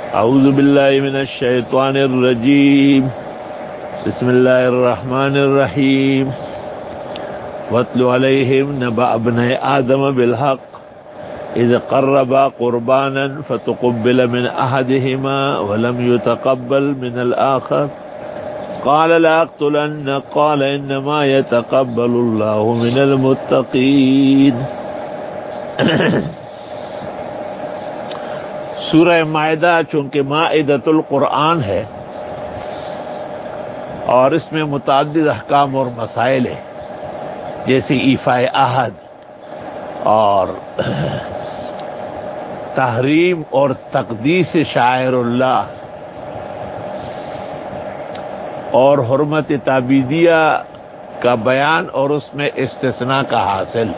اعوذ باللہ من الشیطان الرجیم بسم اللہ الرحمن الرحیم واتل علیہم نبأ ابنی آدم بالحق اذ قربا قربانا فتقبل من احدهما ولم يتقبل من الآخر قال لأقتلنك قال انما يتقبل اللہ من المتقین۔ سورہ مائدہ چونکہ مائدۃ القرآن ہے اور اس میں متعدد احکام اور مسائل ہیں، جیسے ایفاء عہد اور تحریم اور تقدیس شعائر اللہ اور حرمت تعبیدیہ کا بیان اور اس میں استثناء کا حاصل،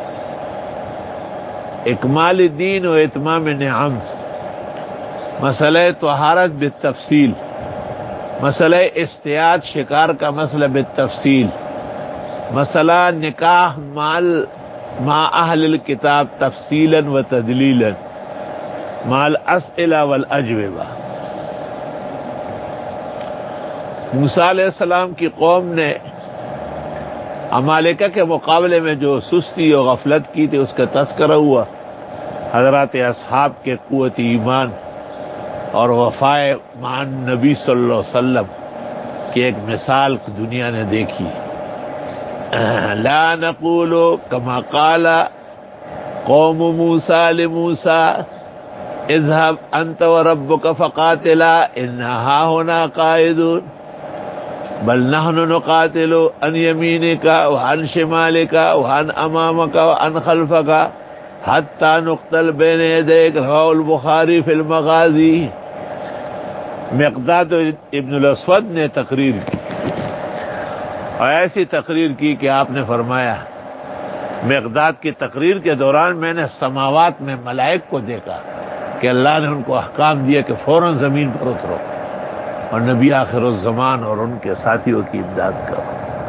اکمال دین و اتمام نعم، مسئلہ طہارت بالتفصیل، مسئلہ احتیاط شکار کا مسئلہ بالتفصیل، مسئلہ نکاح مع اہل الکتاب تفصیلا و تدلیلا مع الاسئلہ والاجوبہ۔ موسیٰ علیہ السلام کی قوم نے عمالقہ کے مقابلے میں جو سستی اور غفلت کی تھی اس کا تذکرہ ہوا، حضرات اصحاب کے قوت ایمان اور وفائے مع نبی صلی اللہ علیہ وسلم کی ایک مثال دنیا نے دیکھی۔ لا نقول کما قال قوم موسیٰ لموسیٰ اذهب انت وربك فقاتلا انا هاهنا قاعدون بل نحن نقاتل عن يمينك وعن شمالك وعن امامك وعن خلفك حتى نقتل بين يديك، رواه البخاری فی المغازی۔ مقداد ابن الاسود نے تقریر کی اور ایسی تقریر کی کہ آپ نے فرمایا مقداد کی تقریر کے دوران میں نے سماوات میں ملائک کو دیکھا کہ اللہ نے ان کو احکام دیا کہ فوراً زمین پر اترو اور نبی آخر الزمان اور ان کے ساتھیوں کی امداد کرو۔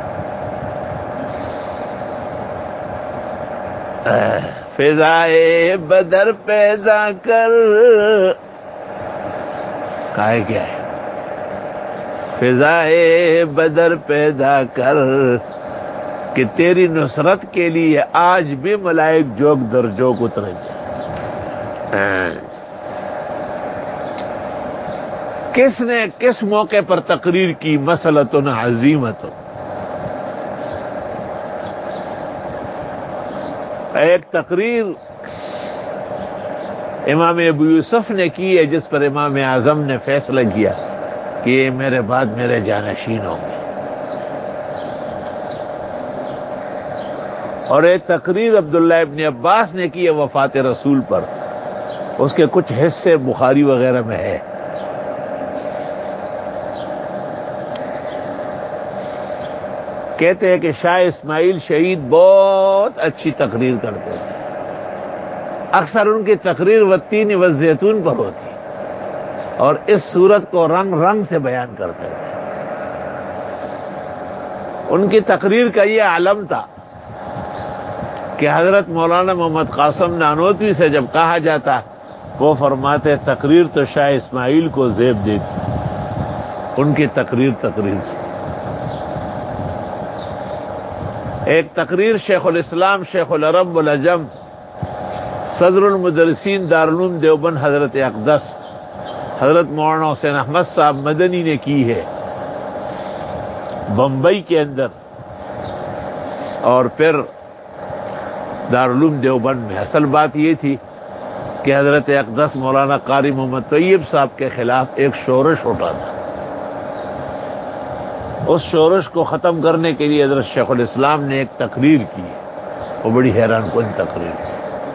فضائے بدر پیدا کر، کہا کیا ہے؟ فضائے بدر پیدا کر کہ تیری نصرت کے لیے آج بھی ملائک جوگ در جوگ اتریں گے۔ کس نے کس موقع پر تقریر کی؟ مسئلۃ عظیمۃ، ایک تقریر امام ابو یوسف نے کی ہے جس پر امام اعظم نے فیصلہ کیا کہ یہ میرے بعد میرے جانشین ہوں گے، اور ایک تقریر عبداللہ ابن عباس نے کی ہے وفات رسول پر، اس کے کچھ حصے بخاری وغیرہ میں ہے۔ کہتے ہیں کہ شاہ اسماعیل شہید بہت اچھی تقریر کرتے تھے، اکثر ان کی تقریر والتین والزیتون پر ہوتی اور اس صورت کو رنگ رنگ سے بیان کرتے تھے۔ ان کی تقریر کا یہ علم تھا کہ حضرت مولانا محمد قاسم نانوتوی سے جب کہا جاتا وہ فرماتے تقریر تو شاہ اسماعیل کو زیب دیتی، ان کی تقریر ایک تقریر شیخ الاسلام شیخ العرب والعجم صدر المدرسین دارالعلوم دیوبند حضرت اقدس حضرت مولانا حسین احمد صاحب مدنی نے کی ہے بمبئی کے اندر، اور پھر دارالعلوم دیوبند میں۔ اصل بات یہ تھی کہ حضرت اقدس مولانا قاری محمد طیب صاحب کے خلاف ایک شورش اٹھا تھا، اس شورش کو ختم کرنے کے لیے حضرت شیخ الاسلام نے ایک تقریر کی، وہ بڑی حیران کن تقریر تھی۔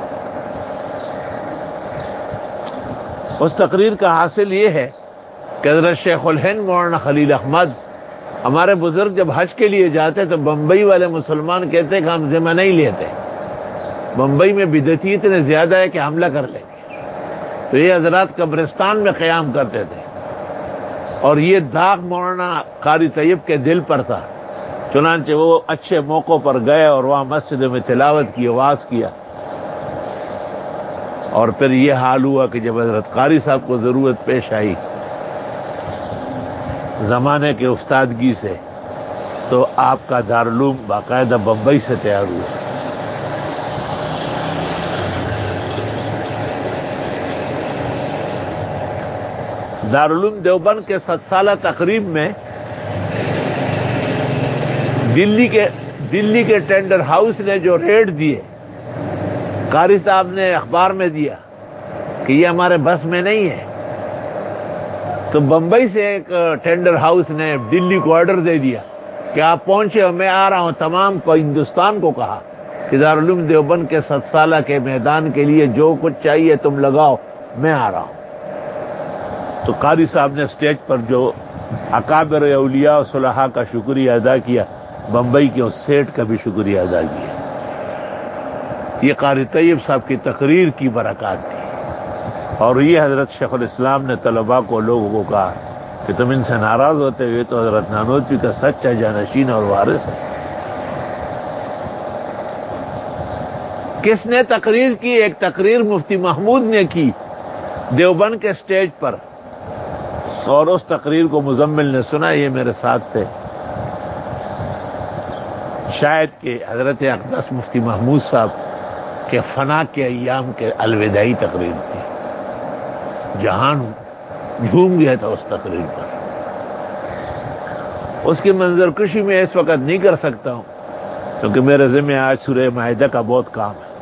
اس تقریر کا حاصل یہ ہے کہ حضرت شیخ الہند مولانا خلیل احمد، ہمارے بزرگ جب حج کے لیے جاتے تو بمبئی والے مسلمان کہتے کہ ہم ذمہ نہیں لیتے، بمبئی میں بدعتی اتنے زیادہ ہے کہ حملہ کر لیں گے، تو یہ حضرات قبرستان میں قیام کرتے تھے، اور یہ داغ مولانا قاری طیب کے دل پر تھا، چنانچہ وہ اچھے موقعوں پر گئے اور وہاں مسجد میں تلاوت کی، آواز کیا۔ اور پھر یہ حال ہوا کہ جب حضرت قاری صاحب کو ضرورت پیش آئی زمانے کے استادگی سے، تو آپ کا دارالعلوم باقاعدہ بمبئی سے تیار ہوا۔ دارالعلوم دیوبند کے 7 سالہ تقریب میں دلی کے ٹینڈر ہاؤس نے جو ریٹ دیے، قاری صاحب نے اخبار میں دیا کہ یہ ہمارے بس میں نہیں ہے، تو بمبئی سے ایک ٹینڈر ہاؤس نے دلی کو آرڈر دے دیا کہ آپ پہنچے اور میں آ رہا ہوں۔ تمام کو ہندوستان کو کہا کہ دارالعلوم دیوبند کے 7 سالہ کے میدان کے لیے جو کچھ چاہیے تم لگاؤ، میں آ رہا ہوں۔ تو قاری صاحب نے اسٹیج پر جو اکابر اولیاء و صلحاء کا شکریہ ادا کیا، بمبئی کے اس سیٹ کا بھی شکریہ ادا کیا۔ یہ قاری طیب صاحب کی تقریر کی برکات تھی، اور یہ حضرت شیخ الاسلام نے طلباء کو، لوگوں کو کہا کہ تم ان سے ناراض ہوتے ہوئے تو حضرت نانوتوی کا سچا جانشین اور وارث ہے۔ کس نے تقریر کی؟ ایک تقریر مفتی محمود نے کی دیوبند کے سٹیج پر، اور اس تقریر کو مزمل نے سنا، یہ میرے ساتھ تھے۔ شاید کہ حضرت اقدس مفتی محمود صاحب کے فنا کے ایام کے الوداعی تقریر تھی، جہان جھوم گیا تھا اس تقریر پر۔ اس کی منظر کشی میں اس وقت نہیں کر سکتا ہوں کیونکہ میرے ذمہ آج سورہ مائدہ کا بہت کام ہے۔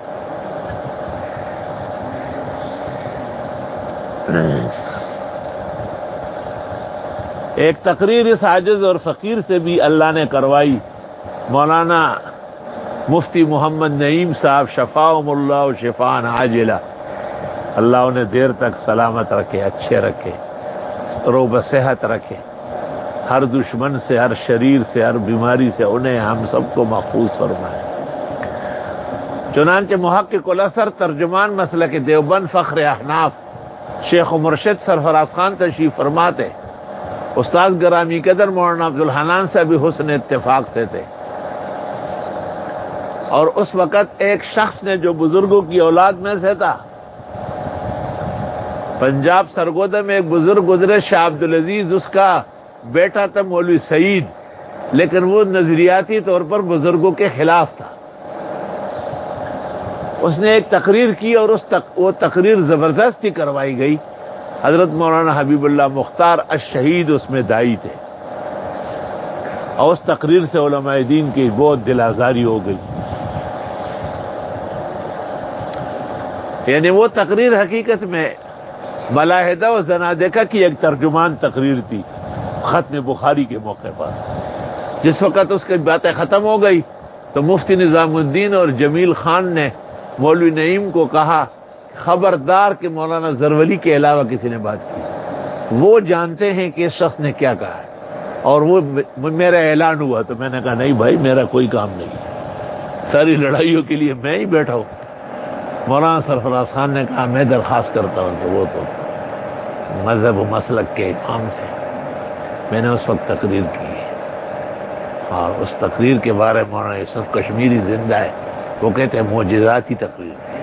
ایک تقریر اس عاجز اور فقیر سے بھی اللہ نے کروائی، مولانا مفتی محمد نعیم صاحب شفاہم اللہ شفاء عاجلہ، اللہ انہیں دیر تک سلامت رکھے، اچھے رکھے، روب صحت رکھے، ہر دشمن سے، ہر شریر سے، ہر بیماری سے انہیں ہم سب کو محفوظ فرمائے۔ چنانچہ محقق الاثر ترجمان مسلک دیوبند فخر احناف شیخ و مرشد سرفراز خان تشریف فرماتے، استاد گرامی قدر مولانا عبدالحنان سے بھی حسن اتفاق سے تھے، اور اس وقت ایک شخص نے جو بزرگوں کی اولاد میں سے تھا، پنجاب سرگودہ میں ایک بزرگ گزرے شاہ عبدالعزیز، اس کا بیٹا تھا مولوی سعید، لیکن وہ نظریاتی طور پر بزرگوں کے خلاف تھا۔ اس نے ایک تقریر کی اور وہ تقریر زبردستی کروائی گئی۔ حضرت مولانا حبیب اللہ مختار الشہید اس میں داعی تھے، اور اس تقریر سے علماء دین کی بہت دل آزاری ہو گئی۔ یعنی وہ تقریر حقیقت میں ملاحدہ و زنادقہ کی ایک ترجمان تقریر تھی ختم بخاری کے موقع پر۔ جس وقت اس کی باتیں ختم ہو گئی تو مفتی نظام الدین اور جمیل خان نے مولوی نعیم کو کہا خبردار کہ مولانا زرولی کے علاوہ کسی نے بات کی، وہ جانتے ہیں کہ اس شخص نے کیا کہا ہے، اور وہ میرا اعلان ہوا تو میں نے کہا نہیں بھائی میرا کوئی کام نہیں، ساری لڑائیوں کے لیے میں ہی بیٹھا ہوں۔ مولانا سرفراز خان نے کہا میں درخواست کرتا ہوں کہ وہ تو مذہب و مسلک کے امام تھے، میں نے اس وقت تقریر کی، اور اس تقریر کے بارے میں مولانا یوسف کشمیری زندہ ہے، وہ کہتے ہیں معجزاتی تقریر تھی۔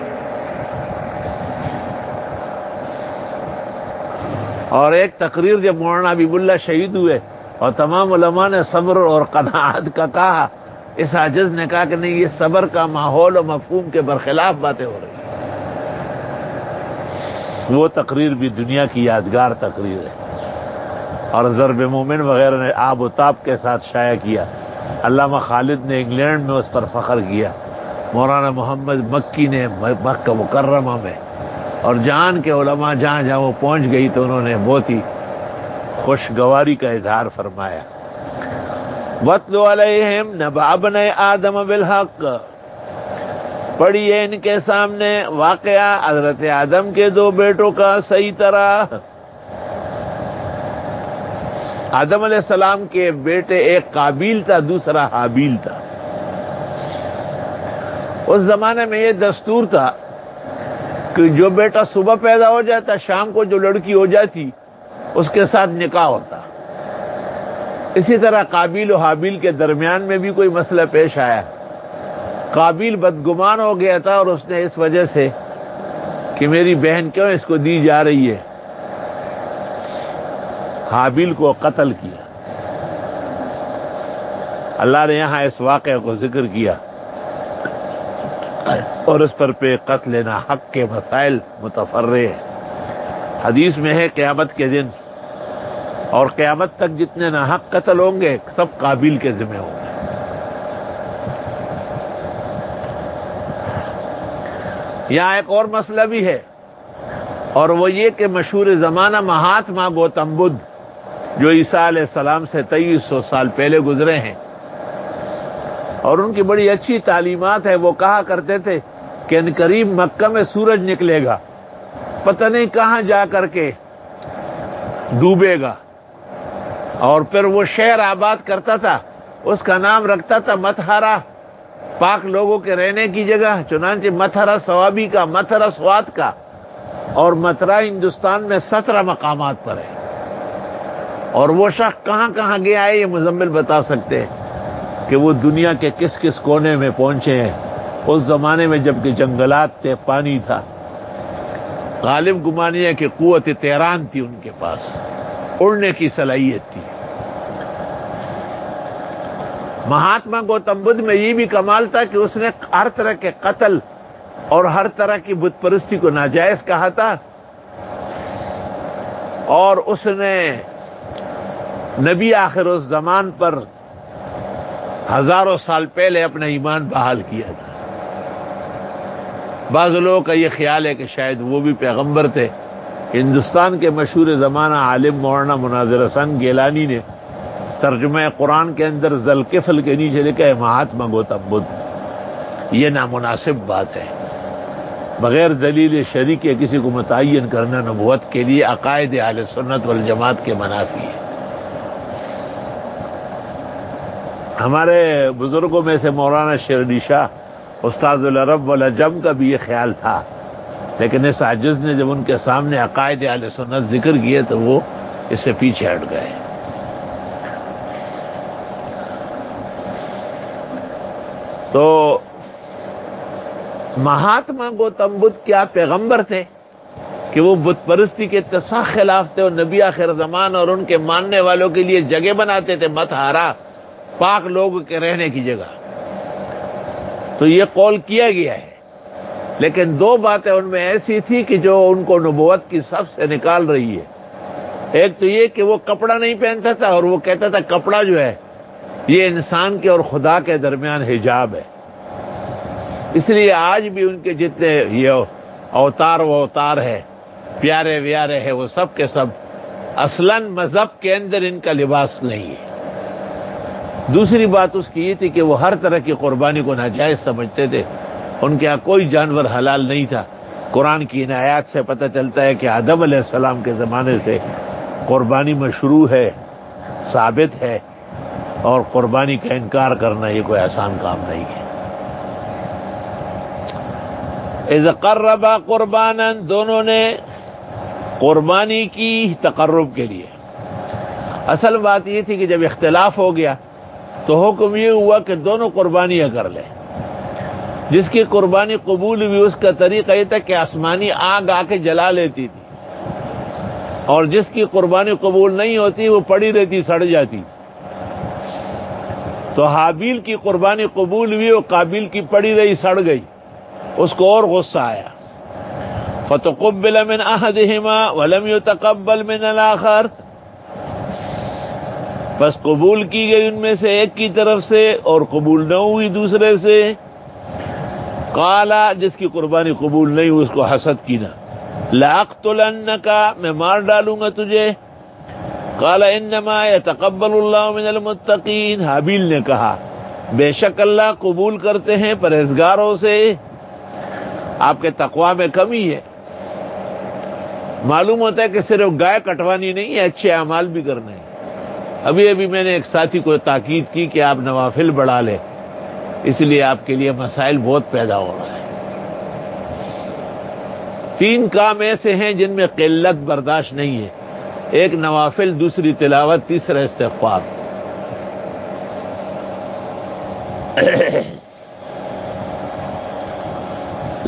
اور ایک تقریر جب مولانا حبیب اللہ شہید ہوئے اور تمام علماء نے صبر اور قناعت کا کہا، اس عاجز نے کہا کہ نہیں، یہ صبر کا ماحول و مفہوم کے برخلاف باتیں ہو رہی ہیں۔ وہ تقریر بھی دنیا کی یادگار تقریر ہے، اور ضرب مومن وغیرہ نے آب و تاب کے ساتھ شائع کیا۔ علامہ خالد نے انگلینڈ میں اس پر فخر کیا، مولانا محمد مکی نے مکہ مکرمہ میں، اور جہان کے علماء جہاں جہاں وہ پہنچ گئی تو انہوں نے بہت ہی خوشگواری کا اظہار فرمایا۔ وَاتْلُ عَلَيْهِمْ نَبَأَ ابْنَيْ آدَمَ بِالْحَقِّ، پڑھیے ان کے سامنے واقعہ حضرت آدم کے 2 بیٹوں کا صحیح طرح۔ آدم علیہ السلام کے بیٹے ایک قابیل تھا، دوسرا حابیل تھا۔ اس زمانے میں یہ دستور تھا کہ جو بیٹا صبح پیدا ہو جاتا، شام کو جو لڑکی ہو جاتی اس کے ساتھ نکاح ہوتا۔ اسی طرح قابیل و حابیل کے درمیان میں بھی کوئی مسئلہ پیش آیا۔ قابیل بدگمان ہو گیا تھا، اور اس نے اس وجہ سے کہ میری بہن کیوں اس کو دی جا رہی ہے، حابیل کو قتل کیا۔ اللہ نے یہاں اس واقعے کو ذکر کیا اور اس پر پہ قتل نہ حق کے مسائل متفرع ہیں۔ حدیث میں ہے قیامت کے دن اور قیامت تک جتنے ناحق قتل ہوں گے سب قابیل کے ذمہ ہوں گے۔ یہاں ایک اور مسئلہ بھی ہے، اور وہ یہ کہ مشہور زمانہ مہاتما گوتم بدھ جو عیسیٰ علیہ السلام سے 2300 سال پہلے گزرے ہیں، اور ان کی بڑی اچھی تعلیمات ہے۔ وہ کہا کرتے تھے کہ ان قریب مکہ میں سورج نکلے گا، پتہ نہیں کہاں جا کر کے ڈوبے گا، اور پھر وہ شہر آباد کرتا تھا، اس کا نام رکھتا تھا متحرہ، پاک لوگوں کے رہنے کی جگہ۔ چنانچہ متحرہ ثوابی کا، متحرہ سوات کا، اور متحرہ ہندوستان میں 17 مقامات پر ہے۔ اور وہ شخص کہاں کہاں گیا ہے یہ مزمل بتا سکتے ہیں کہ وہ دنیا کے کس کس کونے میں پہنچے ہیں۔ اس زمانے میں جبکہ جنگلات تھے، پانی تھا، غالب گمانی ہے کہ قوت طیران تھی ان کے پاس، اڑنے کی صلاحیت تھی۔ مہاتما گوتم بدھ میں یہ بھی کمال تھا کہ اس نے ہر طرح کے قتل اور ہر طرح کی بت پرستی کو ناجائز کہا تھا، اور اس نے نبی آخر الزمان پر ہزاروں سال پہلے اپنا ایمان بحال کیا تھا۔ بعض لوگوں کا یہ خیال ہے کہ شاید وہ بھی پیغمبر تھے۔ ہندوستان کے مشہور زمانہ عالم مولانا مناظر حسن گیلانی نے ترجمہ قرآن کے اندر ذوالکفل کے نیچے لکھا ہے مہاتما گوتم بدھ۔ یہ نامناسب بات ہے، بغیر دلیل شرعی کے کسی کو متعین کرنا نبوت کے لیے عقائد اہل سنت والجماعت کے منافی ہے۔ ہمارے بزرگوں میں سے مولانا شیرنی شاہ استاد العرب والعجم کا بھی یہ خیال تھا، لیکن اس عاجز نے جب ان کے سامنے عقائد اہل سنت ذکر کیے تو وہ اس سے پیچھے ہٹ گئے۔ تو مہاتما گوتم بدھ کیا پیغمبر تھے کہ وہ بت پرستی کے اتساق خلاف تھے، اور نبی آخر زمان اور ان کے ماننے والوں کے لیے جگہ بناتے تھے متحرہ، پاک لوگوں کے رہنے کی جگہ؟ تو یہ قول کیا گیا ہے، لیکن دو باتیں ان میں ایسی تھی کہ جو ان کو نبوت کی صف سے نکال رہی ہے۔ ایک تو یہ کہ وہ کپڑا نہیں پہنتا تھا، اور وہ کہتا تھا کپڑا جو ہے یہ انسان کے اور خدا کے درمیان حجاب ہے۔ اس لیے آج بھی ان کے جتنے یہ اوتار و اوتار ہے، پیارے ویارے ہیں، وہ سب کے سب اصلاً مذہب کے اندر ان کا لباس نہیں ہے۔ دوسری بات اس کی یہ تھی کہ وہ ہر طرح کی قربانی کو ناجائز سمجھتے تھے، ان کے ہاں کوئی جانور حلال نہیں تھا۔ قرآن کی ان آیات سے پتہ چلتا ہے کہ آدم علیہ السلام کے زمانے سے قربانی مشروع ہے، ثابت ہے، اور قربانی کا انکار کرنا یہ کوئی آسان کام نہیں ہے۔ اذ قربا قربانا، دونوں نے قربانی کی تقرب کے لیے۔ اصل بات یہ تھی کہ جب اختلاف ہو گیا تو حکم یہ ہوا کہ دونوں قربانیاں کر لیں۔ جس کی قربانی قبول ہوئی اس کا طریقہ یہ تھا کہ آسمانی آگ آ کے جلا لیتی تھی، اور جس کی قربانی قبول نہیں ہوتی وہ پڑی رہتی، سڑ جاتی۔ تو حابیل کی قربانی قبول ہوئی اور قابیل کی پڑی رہی، سڑ گئی۔ اس کو اور غصہ آیا، فتقبل من احدهما ولم يتقبل من الاخر، بس قبول کی گئی ان میں سے ایک کی طرف سے اور قبول نہ ہوئی دوسرے سے۔ قالا، جس کی قربانی قبول نہیں ہوئی اس کو حسد کی نہ، لاقتلنک، میں مار ڈالوں گا تجھے۔ قال انما يتقبل الله من المتقین، حابیل نے کہا بے شک اللہ قبول کرتے ہیں پرہیزگاروں سے۔ آپ کے تقویٰ میں کمی ہے۔ معلوم ہوتا ہے کہ صرف گائے کٹوانی نہیں ہے، اچھے اعمال بھی کرنے ہیں۔ ابھی میں نے ایک ساتھی کو تاکید کی کہ آپ نوافل بڑھا لیں، اس لیے آپ کے لیے مسائل بہت پیدا ہو رہا ہے۔ 3 کام ایسے ہیں جن میں قلت برداشت نہیں ہے، ایک نوافل، دوسری تلاوت، تیسرا استغفار۔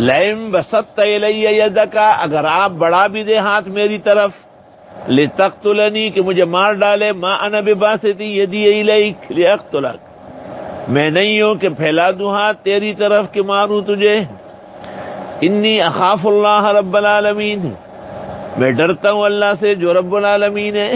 لئن بسطت الی یدک، اگر آپ بڑھا بھی دے ہاتھ میری طرف، لتقتلنی، کہ مجھے مار ڈالے، ما انا بباسط یدی الیک لاقتلک، میں نہیں ہوں کہ پھیلا دوں ہاتھ تیری طرف کہ ماروں تجھے، انی اخاف اللہ رب العالمین، میں ڈرتا ہوں اللہ سے جو رب العالمین ہے۔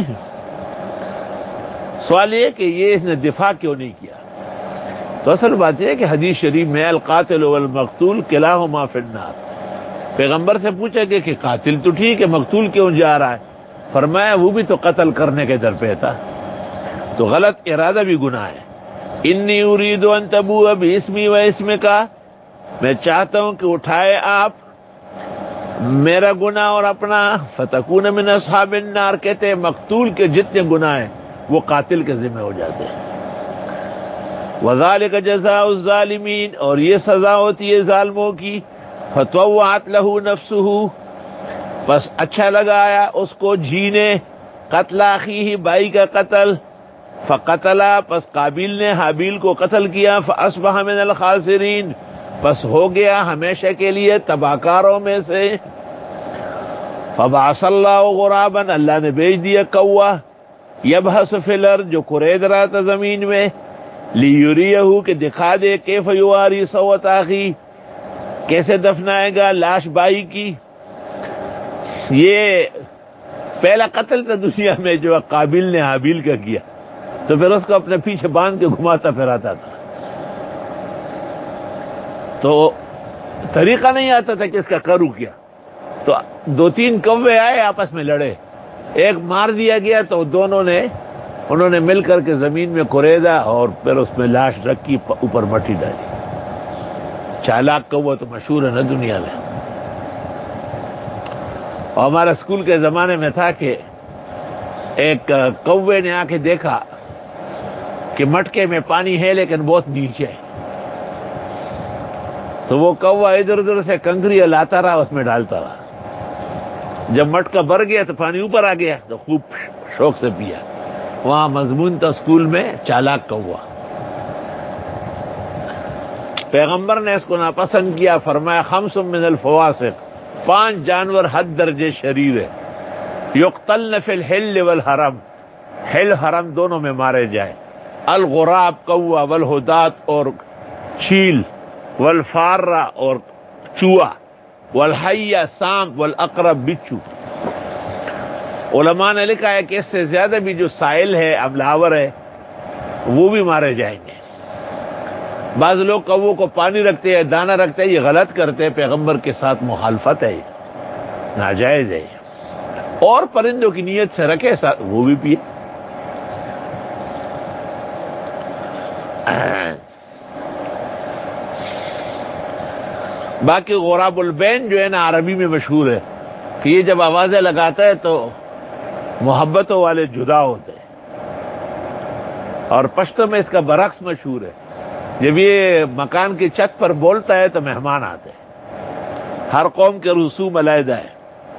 سوال یہ کہ یہ اس نے دفاع کیوں نہیں کیا؟ تو اصل بات یہ ہے کہ حدیث شریف میں القاتل والمقتول کلاہما فی النار، پیغمبر سے پوچھا کہ قاتل تو ٹھیک ہے، مقتول کیوں جا رہا ہے؟ فرمایا وہ بھی تو قتل کرنے کے در پہ تھا، تو غلط ارادہ بھی گناہ ہے۔ انی ارید ان تبوء باسمی و اسمک، میں چاہتا ہوں کہ اٹھائے آپ میرا گناہ اور اپنا، فتکون من اصحاب النار، کہتے ہیں مقتول کے جتنے گناہ ہیں وہ قاتل کے ذمہ ہو جاتے ہیں۔ وذالک جزاء الظالمین، اور یہ سزا ہوتی ہے ظالموں کی۔ فطوعت له نفسه، بس اچھا لگایا اس کو جی نے، قتل اخیہ، بھائی کا قتل، فقتلا، پس قابیل نے حابیل کو قتل کیا، فاصبح من الخاسرین، پس ہو گیا ہمیشہ کے لیے تباہکاروں میں سے۔ فبعث اللہ غرابا، اللہ نے بھیج دیا کوا، یبحث فی الارض، جو کورید رہا تھا زمین میں، لیریہ، کہ دکھا دے، کیف یواری سوءۃ اخی، کیسے دفنائے گا لاش بھائی کی۔ یہ پہلا قتل تھا دنیا میں جو قابیل نے حابیل کا کیا، تو پھر اس کو اپنے پیچھے باندھ کے گھماتا پھراتا تھا، تو طریقہ نہیں آتا تھا کہ اس کا کروں کیا۔ تو دو تین کوے آئے، آپس میں لڑے، ایک مار دیا گیا، تو انہوں نے مل کر کے زمین میں کوریدا اور پھر اس میں لاش رکھی، اوپر مٹی ڈالی۔ چالاک کوا تو مشہور ہے نا دنیا میں۔ اور ہمارا اسکول کے زمانے میں تھا کہ ایک کوے نے آ کے دیکھا کہ مٹکے میں پانی ہے لیکن بہت نیچے ہے، تو وہ کوا ادھر ادھر سے کنکریاں لاتا رہا، اس میں ڈالتا رہا، جب مٹکا بھر گیا تو پانی اوپر آ گیا، تو خوب شوق سے پیا۔ وہاں مضمون تھا اسکول میں چالاک کوا۔ پیغمبر نے اس کو ناپسند کیا، فرمایا خمس من الفواسق، 5 جانور حد درجے شریر ہے، یقتلن فی الحل والحرم، حل حرم دونوں میں مارے جائیں، الغراب کوا، والہدات اور چیل، والفارہ اور چوہا، والحیہ سانپ، والاقرب بچھو۔ علماء نے لکھا ہے کہ اس سے زیادہ بھی جو سائل ہے، عملاور ہے، وہ بھی مارے جائیں گے۔ بعض لوگ کووں کو پانی رکھتے ہیں، دانہ رکھتے ہیں، یہ غلط کرتے ہیں، پیغمبر کے ساتھ مخالفت ہے، یہ ناجائز ہے۔ اور پرندوں کی نیت سے رکھے وہ بھی پیے۔ باقی غراب البین جو ہے نا عربی میں مشہور ہے کہ یہ جب آوازیں لگاتا ہے تو محبتوں والے جدا ہوتے ہیں، اور پشتو میں اس کا برعکس مشہور ہے، جب یہ مکان کی چھت پر بولتا ہے تو مہمان آتے ہیں، ہر قوم کے رسوم علیحدہ ہے۔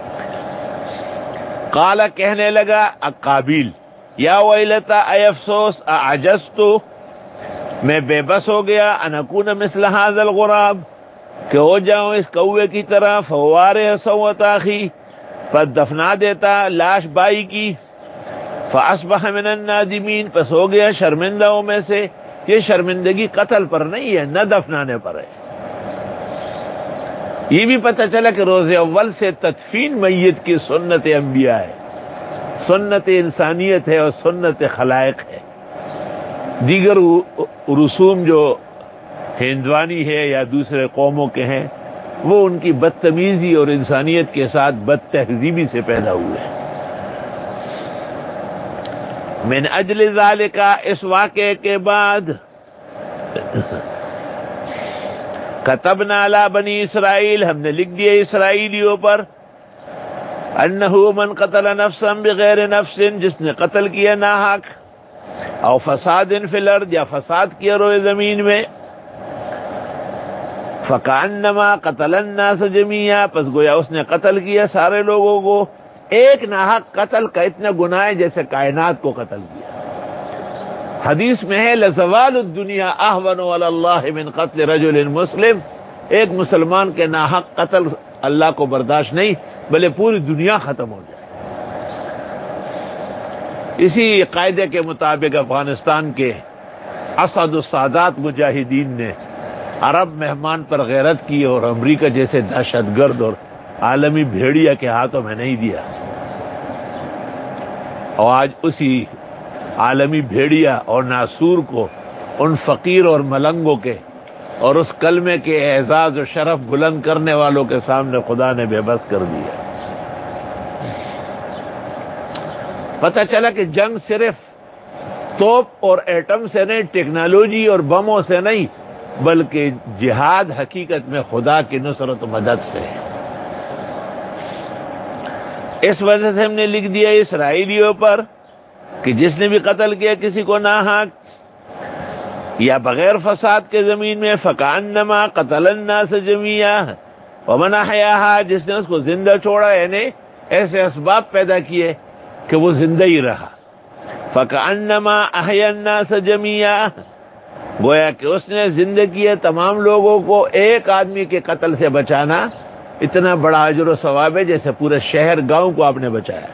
قال، کہنے لگا قابیل، یا ویلتا، اے افسوس، اعجزتو، میں بے بس ہو گیا، ان اکون مثل ھذا الغراب، کہ ہو جاؤں اس کوے کی طرح، فوارے سوءۃ اخی، پر دفنا دیتا لاش بھائی کی، فاصبح من النادمین، پس ہو گیا شرمندوں میں سے۔ یہ شرمندگی قتل پر نہیں ہے، نہ دفنانے پر ہے۔ یہ بھی پتہ چلا کہ روز اول سے تدفین میت کی سنت انبیاء ہے، سنت انسانیت ہے اور سنت خلائق ہے۔ دیگر رسوم جو ہندوانی ہے یا دوسرے قوموں کے ہیں، وہ ان کی بدتمیزی اور انسانیت کے ساتھ بد تہذیبی سے پیدا ہوئے ہیں۔ من اجل ذالک، اس واقعے کے بعد، کتبنا علی بنی اسرائیل، ہم نے لکھ دیا اسرائیلیوں پر، انہ من قتل نفسا بغیر نفس، جس نے قتل کیا ناحق، او فساد فی الارض، یا فساد کیا روئے زمین میں، فکأنما قتل الناس جميعا، پس گویا اس نے قتل کیا سارے لوگوں کو۔ ایک ناحق قتل کا اتنا گناہ ہے جیسے کائنات کو قتل کیا۔ حدیث میں ہے لزوال الدنیا اہون علی اللہ من قتل رجل مسلم ایک مسلمان کے ناحق قتل اللہ کو برداشت نہیں، بلکہ پوری دنیا ختم ہو جائے۔ اسی قاعدے کے مطابق افغانستان کے اسد السادات مجاہدین نے عرب مہمان پر غیرت کی اور امریکہ جیسے دہشت گرد اور عالمی بھیڑیا کے ہاتھوں میں نہیں دیا، اور آج اسی عالمی بھیڑیا اور ناسور کو ان فقیر اور ملنگوں کے اور اس کلمے کے اعزاز و شرف بلند کرنے والوں کے سامنے خدا نے بے بس کر دیا۔ پتہ چلا کہ جنگ صرف توپ اور ایٹم سے نہیں، ٹیکنالوجی اور بموں سے نہیں، بلکہ جہاد حقیقت میں خدا کی نصرت و مدد سے ہے۔ اس وجہ سے ہم نے لکھ دیا اسرائیلیوں پر کہ جس نے بھی قتل کیا کسی کو ناحق یا بغیر فساد کے زمین میں، فکأنما قتل الناس جميعا ومن احیاها، جس نے اس کو زندہ چھوڑا، یعنی ایسے اسباب پیدا کیے کہ وہ زندہ ہی رہا، فکأنما احیا الناس جميعا، گویا کہ اس نے زندہ کیے تمام لوگوں کو۔ ایک آدمی کے قتل سے بچانا اتنا بڑا اجر و ثواب ہے جیسے پورے شہر گاؤں کو آپ نے بچایا۔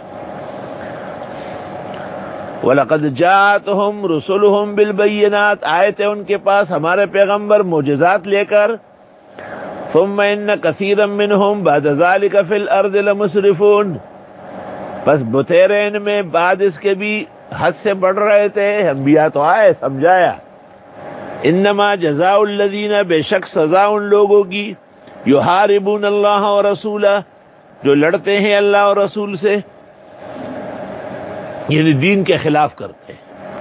وَلَقَدْ جَاءَتْهُمْ رُسُلُهُمْ بِالْبَيِّنَاتِ، آئے تھے ان کے پاس ہمارے پیغمبر معجزات لے کر۔ ثُمَّ إِنَّ كَثِيرًا مِّنْهُمْ بَعْدَ ذَلِكَ فِي الْأَرْضِ لَمُسْرِفُونَ، بس بتیرے ان میں بعد اس کے بھی حد سے بڑھ رہے تھے۔ انبیاء تو آئے، سمجھایا۔ انما جزاء الذین، بے شک سزا ان لوگوں کی، یحاربون اللہ ورسولہ، جو لڑتے ہیں اللہ اور رسول سے، یعنی دین کے خلاف کرتے ہیں۔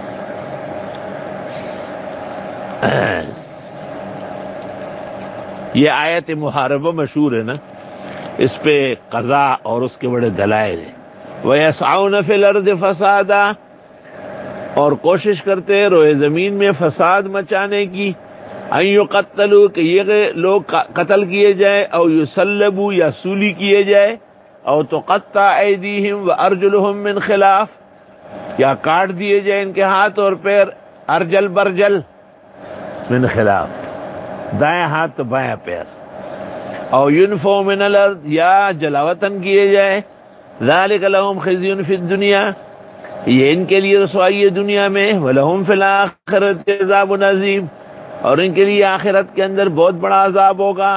یہ آیت محاربہ مشہور ہے نا، اس پہ قضا اور اس کے بڑے دلائل ہیں۔ وَيَسْعَوْنَ فِي الْأَرْضِ فَسَادًا، اور کوشش کرتے ہیں روئے زمین میں فساد مچانے کی، ان یقتلوا، کہ یہ لوگ قتل کیے جائے، او یسلبوا، یا سولی کیے جائے، او تقطع ایدیہم وارجلہم من خلاف، یا کاٹ دیے جائے ان کے ہاتھ اور پیر، ارجل برجل من خلاف، دائیں ہاتھ تو بائیں پیر، او ینفوا من الارض، یا جلاوطن کیے جائے، ذالک لہم خزی فی الدنیا، یہ ان کے لیے رسوائی ہے دنیا میں، وَلَهُمْ فِي الْآخِرَةِ عَذَابٌ عَظِيمٌ، اور ان کے لیے آخرت کے اندر بہت بڑا عذاب ہوگا۔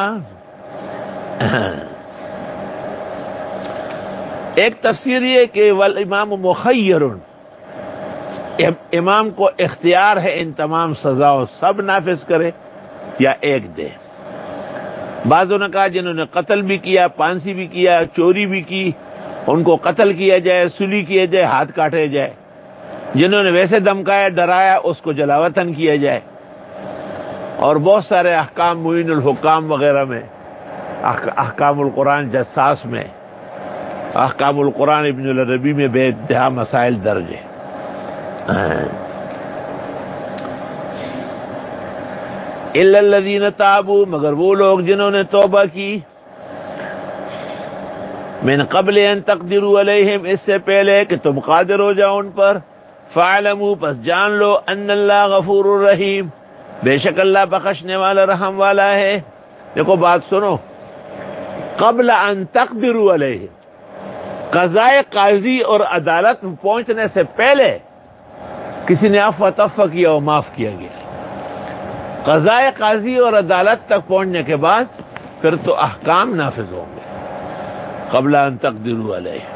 ایک تفسیر یہ کہ والامام مخیر، امام کو اختیار ہے ان تمام سزاؤں سب نافذ کرے یا ایک دے۔ بعضوں نے کہا جنہوں نے قتل بھی کیا، پانسی بھی کیا، چوری بھی کی، ان کو قتل کیا جائے، سلی کیا جائے، ہاتھ کاٹے جائے۔ جنہوں نے ویسے دمکایا ڈرایا اس کو جلاوطن کیا جائے۔ اور بہت سارے احکام معین الحکام وغیرہ میں، احکام القرآن جساس میں، احکام القرآن ابن العربی میں بے انتہا مسائل درج ہیں۔ الا الذین تابوا، مگر وہ لوگ جنہوں نے توبہ کی، من قبل ان تقدروا علیہم، اس سے پہلے کہ تم قادر ہو جاؤ ان پر، فاعلموا، پس جان لو، ان اللہ غفور الرحیم، بے شک اللہ بخشنے والا رحم والا ہے۔ دیکھو بات سنو، قبل ان تقدروا علیہم، قضائے قاضی اور عدالت پہنچنے سے پہلے کسی نے عفو تفہ کیا اور معاف کیا گیا۔ قضائے قاضی اور عدالت تک پہنچنے کے بعد پھر تو احکام نافذ ہوں گے، قبل ان تقدروا علیہ۔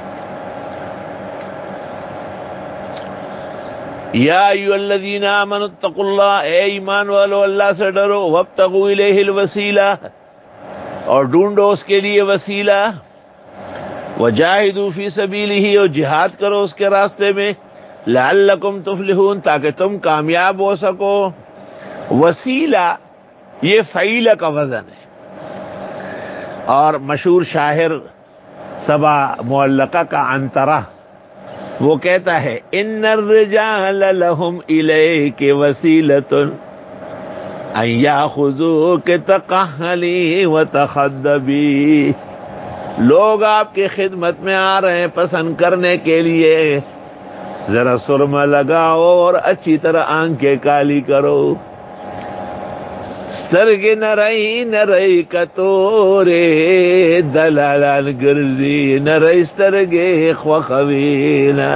یا ایھا الذین آمنوا اتقوا اللہ، اے ایمان والو اللہ سے ڈرو، وابتغوا الیہ الوسیلہ، اور ڈھونڈو اس کے لیے وسیلہ، وجاہدوا فی سبیلہ، اور جہاد کرو اس کے راستے میں، لعلکم تفلحون، تاکہ تم کامیاب ہو سکو۔ وسیلہ یہ فعیلہ کا وزن ہے، اور مشہور شاعر سبا معلقہ کا عنترہ وہ کہتا ہے، ان الرجال لهم الیک وسیلۃ ان یاخذوک تقہلی وتخدبی، لوگ آپ کی خدمت میں آ رہے ہیں پسند کرنے کے لیے، ذرا سرما لگاؤ اور اچھی طرح آنکھیں کالی کرو۔ سترګې نری کتورې دلالان ګرځي نری سترګې خوخوي نه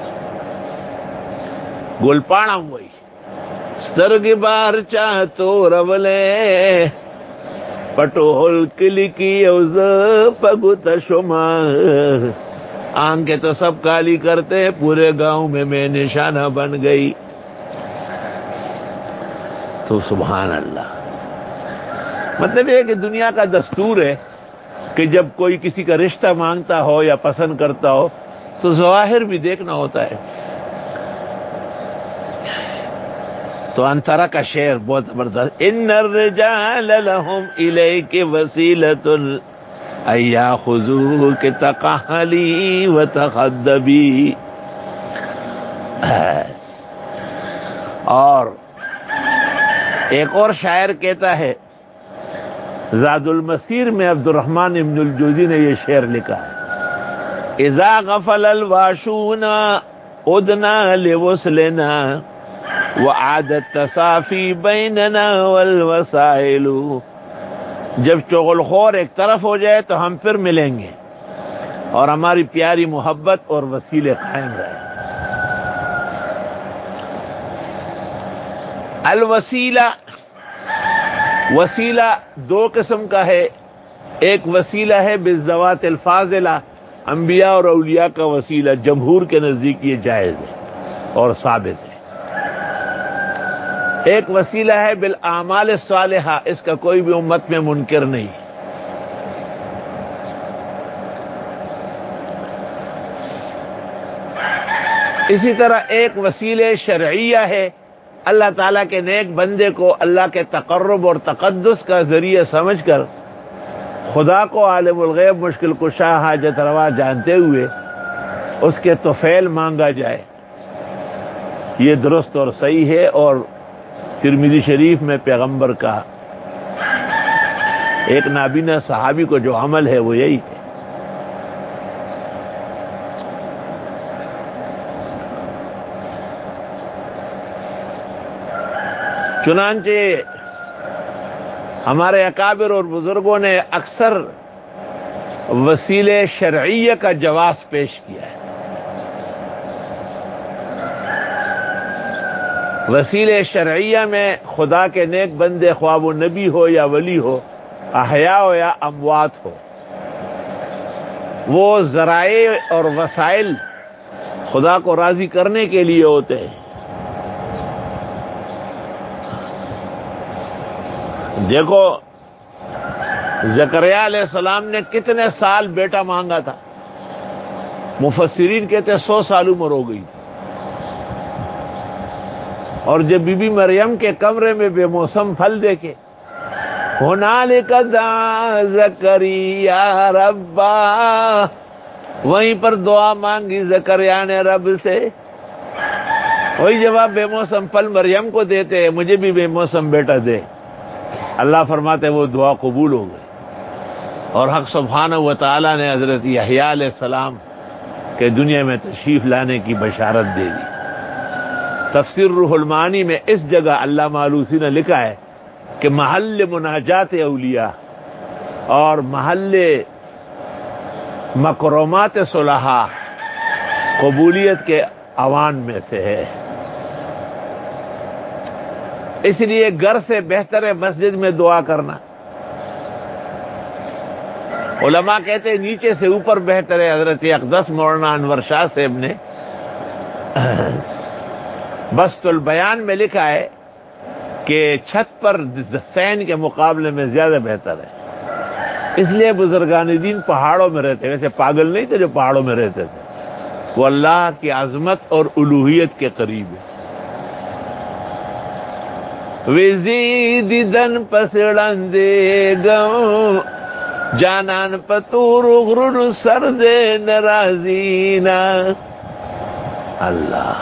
ګل پاڼه وای سترګې بار چا تورولې پټول کلی کی او ز پګوت شما آنکھیں تو سب کالی کرتے پورے گاؤں میں نشانہ بن گئی. تو سبحان اللہ. مطلب یہ کہ دنیا کا دستور ہے کہ جب کوئی کسی کا رشتہ مانگتا ہو یا پسند کرتا ہو تو ظواہر بھی دیکھنا ہوتا ہے. تو انترا کا شعر بہت زبردست. ان الرجال لهم الیک وسیلۃ ایاخذوک تقحلی وتخدبی. اور ایک اور شاعر کہتا ہے زاد المسیر میں عبد الرحمن ابن الجوزی نے یہ شعر لکھا ہے اذا غفل الواشون ادنا لوصلنا وعاد التصافی بیننا والوسائل. جب چغل خور ایک طرف ہو جائے تو ہم پھر ملیں گے اور ہماری پیاری محبت اور وسیلے قائم رہے. الوسیلہ وسیلہ دو قسم کا ہے. ایک وسیلہ ہے بالذوات الفاضلہ انبیاء اور اولیاء کا وسیلہ جمہور کے نزدیک یہ جائز ہے اور ثابت ہے. ایک وسیلہ ہے بالاعمال الصالحہ اس کا کوئی بھی امت میں منکر نہیں. اسی طرح ایک وسیلہ شرعیہ ہے اللہ تعالیٰ کے نیک بندے کو اللہ کے تقرب اور تقدس کا ذریعہ سمجھ کر خدا کو عالم الغیب مشکل کشا حاجت روا جانتے ہوئے اس کے طفیل مانگا جائے. یہ درست اور صحیح ہے اور ترمذی شریف میں پیغمبر کا ایک نابینا صحابی کو جو عمل ہے وہ یہی ہے. چنانچہ ہمارے اکابر اور بزرگوں نے اکثر وسیلے شرعیہ کا جواز پیش کیا ہے. وسیلے شرعیہ میں خدا کے نیک بندے خواہ وہ نبی ہو یا ولی ہو احیاء ہو یا اموات ہو وہ ذرائع اور وسائل خدا کو راضی کرنے کے لیے ہوتے ہیں. دیکھو زکریا علیہ السلام نے کتنے سال بیٹا مانگا تھا. مفسرین کہتے 100 سال عمر ہو گئی تھی. اور جب بی بی مریم کے کمرے میں بے موسم پھل دیکھے ہنالک دعا زکریا ربا وہیں پر دعا مانگی زکریا نے رب سے. وہی جواب بے موسم پھل مریم کو دیتے مجھے بھی بے موسم بیٹا دے. اللہ فرماتے وہ دعا قبول ہو گئی اور حق سبحانہ و تعالی نے حضرت یحییٰ علیہ السلام کے دنیا میں تشریف لانے کی بشارت دے دی. تفسیر روح المعانی میں اس جگہ علامہ آلوسی نے لکھا ہے کہ محل مناجات اولیاء اور محل مکرمات صلحاء قبولیت کے اوان میں سے ہے. اس لیے گھر سے بہتر ہے مسجد میں دعا کرنا. علماء کہتے ہیں نیچے سے اوپر بہتر ہے. حضرت اقدس مولانا انور شاہ صاحب نے بسط البیان میں لکھا ہے کہ چھت پر سین کے مقابلے میں زیادہ بہتر ہے. اس لیے بزرگان دین پہاڑوں میں رہتے. ویسے پاگل نہیں تھے جو پہاڑوں میں رہتے تھے. وہ اللہ کی عظمت اور الوہیت کے قریب ہے. وزید دن پسڑن دے گاؤں جانان پتور غرور سر دے نرازینا. اللہ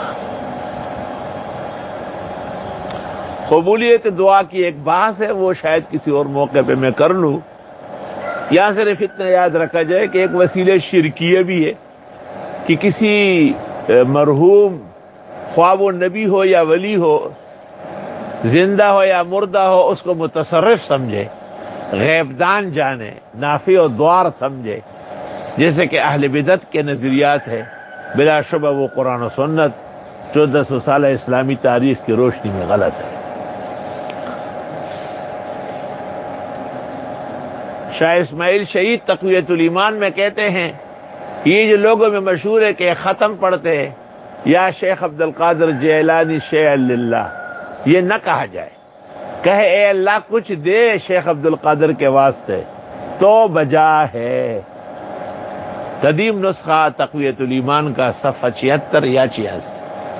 قبولیت دعا کی ایک بحث ہے وہ شاید کسی اور موقع پہ میں کر لوں. یہاں صرف اتنا یاد رکھا جائے کہ ایک وسیلہ شرکیہ بھی ہے کہ کسی مرحوم خواہ وہ نبی ہو یا ولی ہو زندہ ہو یا مردہ ہو اس کو متصرف سمجھے، غیب دان جانے، نافع و دوار سمجھے، جیسے کہ اہل بدعت کے نظریات ہے، بلا شبہ وہ قرآن و سنت 1400 سالہ اسلامی تاریخ کی روشنی میں غلط ہے۔ شاہ اسماعیل شہید تقویت الایمان میں کہتے ہیں، یہ جو لوگوں میں مشہور ہے کہ ختم پڑھتے ہیں یا شیخ عبد القادر جیلانی شیء للہ، یہ نہ کہا جائے، کہے اے اللہ کچھ دے شیخ عبد القادر کے واسطے تو بجا ہے۔ قدیم نسخہ تقویت الایمان کا صفحہ 76 یا 86۔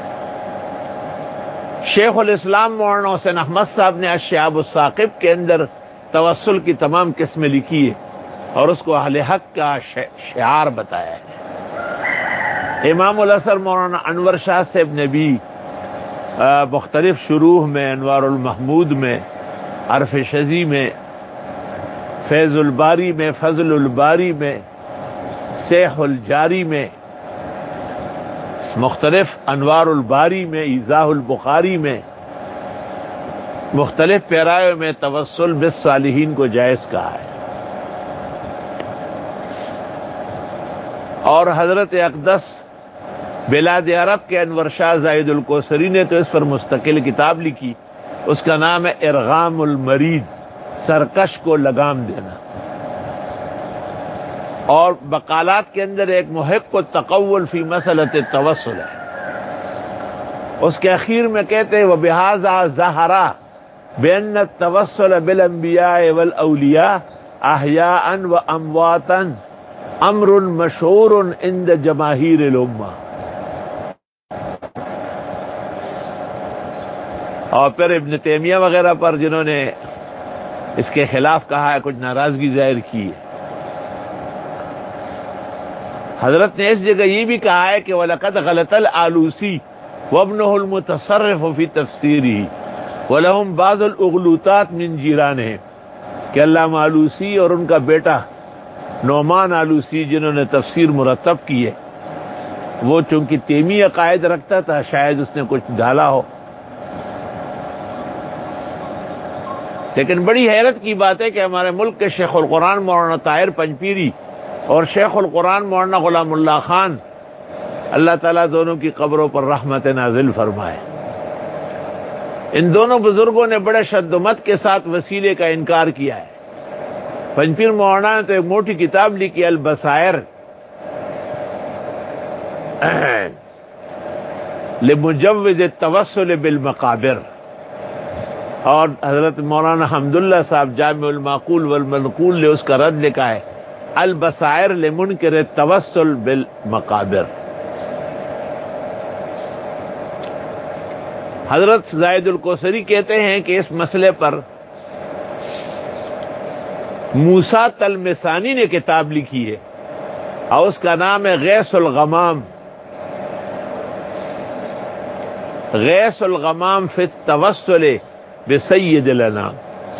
شیخ الاسلام مولانا حسین احمد صاحب نے الشہاب الثاقب کے اندر توسل کی تمام قسمیں لکھی ہے اور اس کو اہل حق کا شعار بتایا ہے۔ امام الازہر مولانا انور شاہ صاحب نے بھی مختلف شروح میں، انوار المحمود میں، عرف شذی میں، فیض الباری میں، فضل الباری میں، سیح الجاری میں، مختلف انوار الباری میں، ایضاح البخاری میں، مختلف پیرایوں میں توسل بالصالحین کو جائز کہا ہے۔ اور حضرت اقدس بلاد عرب کے انور شاہ زاہد الکوثری نے تو اس پر مستقل کتاب لکھی، اس کا نام ہے ارغام المرید، سرکش کو لگام دینا۔ اور مقالات کے اندر ایک محق التقول فی مسئلۃ التوسل ہے، اس کے اخیر میں کہتے ہیں وبہذا ظہر بأن التوسل بالانبیاء والاولیاء احیاء وامواتا امر مشہور عند جماہیر الامہ۔ اور پھر ابن تیمیہ وغیرہ پر جنہوں نے اس کے خلاف کہا ہے، کچھ ناراضگی ظاہر کی ہے، حضرت نے اس جگہ یہ بھی کہا ہے کہ وَلَقَدْ غَلَطَ الْآلُوسِي وَابْنُهُ الْمُتَصَرِّفُ فِي تَفْسِيرِهِ وَلَهُمْ بَعْضُ الْأُغْلُوطَاتِ مِنْ جِيرَانِهِمْ کہ علامہ آلوسی اور ان کا بیٹا نعمان آلوسی جنہوں نے تفسیر مرتب کی ہے، وہ چونکہ تیمی عقائد رکھتا تھا، شاید اس نے کچھ ڈالا ہو۔ لیکن بڑی حیرت کی بات ہے کہ ہمارے ملک کے شیخ القرآن مولانا طاہر پنجپیری اور شیخ القرآن مولانا غلام اللہ خان، اللہ تعالیٰ دونوں کی قبروں پر رحمت نازل فرمائے، ان دونوں بزرگوں نے بڑے شد و مت کے ساتھ وسیلے کا انکار کیا ہے۔ پنجپیر مولانا نے تو ایک موٹی کتاب لکھی البصائر لمجوز التوسل بالمقابر، اور حضرت مولانا حمداللہ صاحب جامع المعقول والمنقول نے اس کا رد لکھا ہے البصائر لمنکر التوسل بالمقابر۔ حضرت زاہد الکوثری کہتے ہیں کہ اس مسئلے پر موسیٰ تلمسانی نے کتاب لکھی ہے اور اس کا نام ہے غیث الغمام، غیث الغمام فی التوسل بسید الانام۔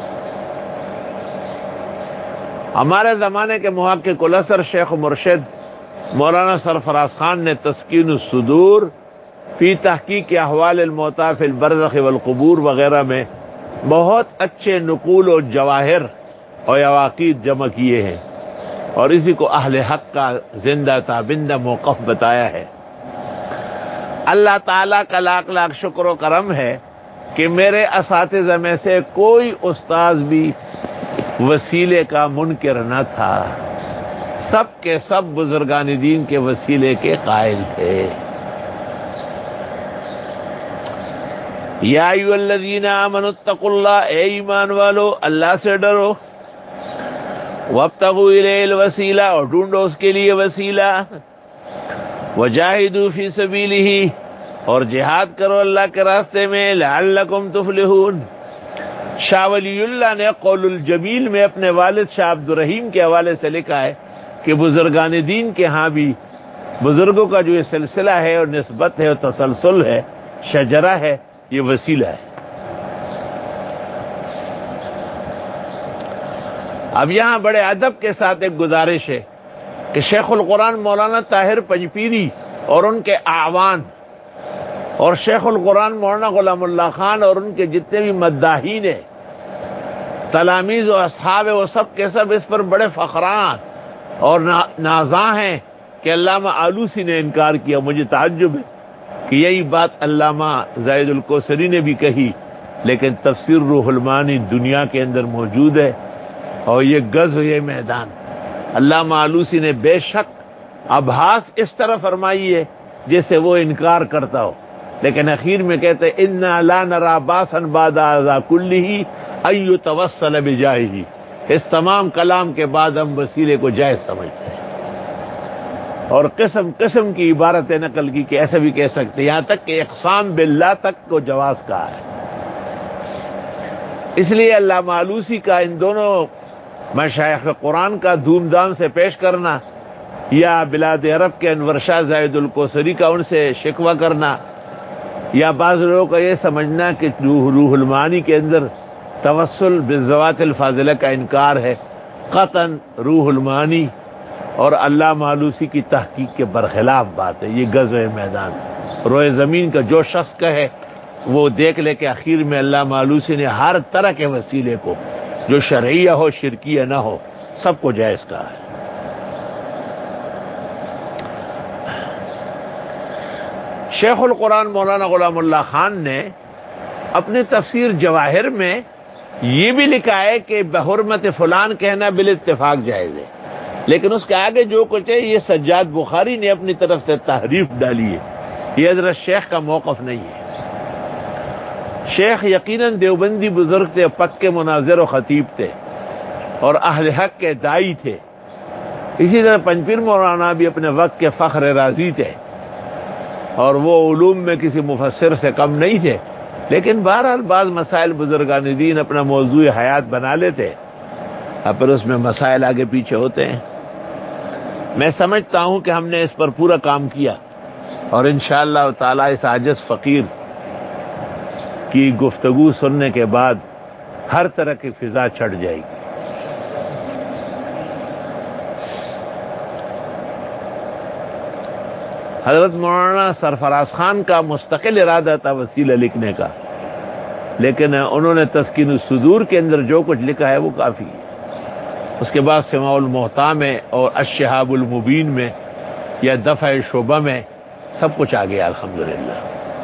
ہمارے زمانے کے محقق الازہر شیخ مرشد مولانا سرفراز خان نے تسکین الصدور فی تحقیق احوال الموتیٰ فی البرزخ والقبور وغیرہ میں بہت اچھے نقول و جواہر اور عواقید جمع کیے ہیں، اور اسی کو اہل حق کا زندہ تابندہ موقف بتایا ہے۔ اللہ تعالیٰ کا لاکھ لاکھ شکر و کرم ہے کہ میرے اساتذہ میں سے کوئی استاذ بھی وسیلے کا منکر نہ تھا، سب کے سب بزرگان دین کے وسیلے کے قائل تھے۔ یا ایھا الذین آمنوا اتقوا اللہ، اے ایمان والو اللہ سے ڈرو، وابتغوا الیہ الوسیلہ اور ڈھونڈو اس کے لیے وسیلہ، وجاہدوا فی سبیلہ اور جہاد کرو اللہ کے راستے میں، لعلکم تفلحون۔ شاہ ولی اللہ نے قول الجمیل میں اپنے والد شاہ عبد الرحیم کے حوالے سے لکھا ہے کہ بزرگان دین کے ہاں بھی بزرگوں کا جو یہ سلسلہ ہے اور نسبت ہے اور تسلسل ہے، شجرہ ہے، یہ وسیلہ ہے۔ اب یہاں بڑے ادب کے ساتھ ایک گزارش ہے کہ شیخ القرآن مولانا طاہر پنجپیری اور ان کے اعوان اور شیخ القرآن مولانا غلام اللہ خان اور ان کے جتنے بھی مداحین ہیں، تلاميذ و اصحاب، وہ سب کے سب اس پر بڑے فخران اور نازاں ہیں کہ علامہ آلوسی نے انکار کیا۔ مجھے تعجب ہے کہ یہی بات علامہ زاہد الکوثری نے بھی کہی، لیکن تفسیر روح المعانی دنیا کے اندر موجود ہے اور یہ غزو یہ میدان علامہ آلوسی نے بے شک ابحاث اس طرح فرمائی ہے جیسے وہ انکار کرتا ہو، لیکن اخیر میں کہتے انا لا نرى باسا بعد ذا كله ان يتوسل بجاهه، اس تمام کلام کے بعد ہم وسیلے کو جائز سمجھتے ہیں، اور قسم قسم کی عبارتیں نقل کی کہ ایسا بھی کہہ سکتے، یہاں تک کہ اقسام باللہ تک کو جواز کہا ہے۔ اس لیے علامہ آلوسی کا ان دونوں مشائخ قرآن کا دھوم دھام سے پیش کرنا، یا بلاد عرب کے انور شاہ زاہد الکوثری کا ان سے شکوہ کرنا، یا بعض لوگوں کا یہ سمجھنا کہ روح المعانی کے اندر توسل بالذوات الفاضلہ کا انکار ہے، قطعاً روح المعانی اور علامہ آلوسی کی تحقیق کے برخلاف بات ہے۔ یہ غزوہ میدان روئے زمین کا جو شخص کہے وہ دیکھ لے کہ آخر میں علامہ آلوسی نے ہر طرح کے وسیلے کو، جو شرعیہ ہو شرکیہ نہ ہو، سب کو جائز کہا ہے۔ شیخ القرآن مولانا غلام اللہ خان نے اپنی تفسیر جواہر میں یہ بھی لکھا ہے کہ بحرمت فلان کہنا بالاتفاق جائز ہے، لیکن اس کے آگے جو کچھ ہے یہ سجاد بخاری نے اپنی طرف سے تحریف ڈالی ہے، یہ حضرت شیخ کا موقف نہیں ہے۔ شیخ یقیناً دیوبندی بزرگ تھے، پکے مناظر و خطیب تھے اور اہل حق کے دائی تھے، اسی طرح پنجپیر مولانا بھی اپنے وقت کے فخر رازی تھے اور وہ علوم میں کسی مفسر سے کم نہیں تھے، لیکن بہرحال بعض مسائل بزرگان دین اپنا موضوع حیات بنا لیتے اور پھر اس میں مسائل آگے پیچھے ہوتے ہیں۔ میں سمجھتا ہوں کہ ہم نے اس پر پورا کام کیا اور انشاءاللہ تعالی اس عاجز فقیر کی گفتگو سننے کے بعد ہر طرح کی فضا چھڑ جائے گی۔ حضرت مولانا سرفراز خان کا مستقل ارادہ تھا وسیلہ لکھنے کا، لیکن انہوں نے تسکین الصدور کے اندر جو کچھ لکھا ہے وہ کافی ہے۔ اس کے بعد سماع المحتاء میں اور الشہاب المبین میں یا دفع شبہ میں سب کچھ آ گیا الحمدللہ۔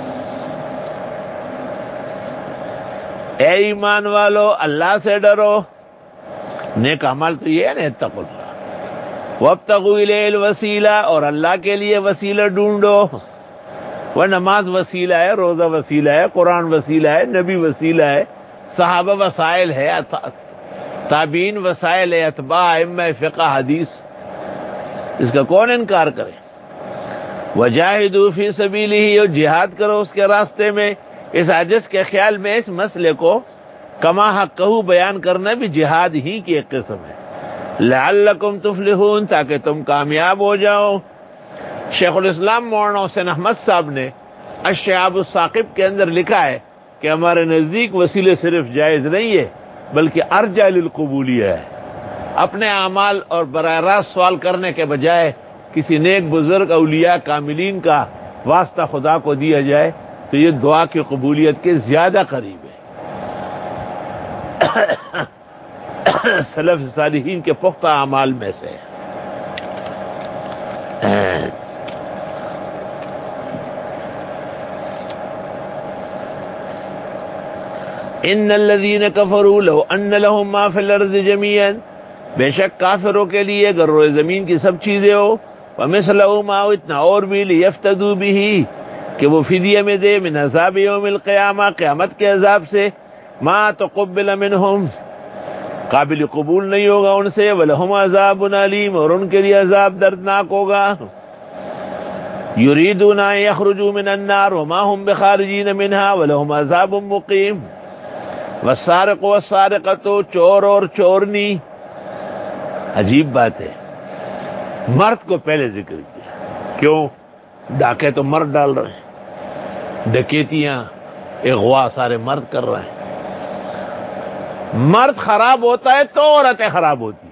اے ایمان والو، اللہ سے ڈرو، نیک عمل تو یہ ہے نا، اتقوا اللہ وابتغوا الیہ الوسیلہ، اور اللہ کے لیے وسیلہ ڈھونڈو۔ وہ نماز وسیلہ ہے، روزہ وسیلہ ہے، قرآن وسیلہ ہے، نبی وسیلہ ہے، صحابہ وسائل ہے، تابعین وسائل ہے، اتباع ائمہ فقہ حدیث، اس کا کون انکار کرے؟ وجاہدوا فی سبیلہ، اور جہاد کرو اس کے راستے میں۔ اس عجز کے خیال میں اس مسئلے کو کما حقہ بیان کرنا بھی جہاد ہی کی ایک قسم ہے۔ لعلکم تفلحون، تاکہ تم کامیاب ہو جاؤ۔ شیخ الاسلام مولانا حسین احمد صاحب نے الشہاب الثاقب کے اندر لکھا ہے کہ ہمارے نزدیک وسیلے صرف جائز نہیں ہے بلکہ ارجع للقبولیہ ہے۔ اپنے اعمال اور براہ راست سوال کرنے کے بجائے کسی نیک بزرگ اولیاء کاملین کا واسطہ خدا کو دیا جائے تو یہ دعا کی قبولیت کے زیادہ قریب ہے۔ سلف صالحین کے پختہ اعمال میں سے ان الذين كفروا لو ان لهم ما في الارض جميعا، بے شک کافروں کے لیے اگر روئے زمین کی سب چیزیں ہو، ومثله معه، اتنا اور بھی، لیفتدوا به، کہ وہ فدیہ میں دے، من عذاب یوم القیامہ، قیامت کے عذاب سے، ما تقبل منهم، قابل قبول نہیں ہوگا ان سے، ولہم عذاب علیم، اور ان کے لیے عذاب دردناک ہوگا۔ یریدون ان یخرجوا من النار وما هم بخارجین منها ولہم عذاب مقیم۔ والسارق والسارقۃ، چور اور چورنی، عجیب بات ہے، مرد کو پہلے ذکر کیا، کیوں؟ ڈاکے تو مرد ڈال رہے ہیں، ڈکیتیاں اغوا سارے مرد کر رہے ہیں۔ مرد خراب ہوتا ہے تو عورتیں خراب ہوتی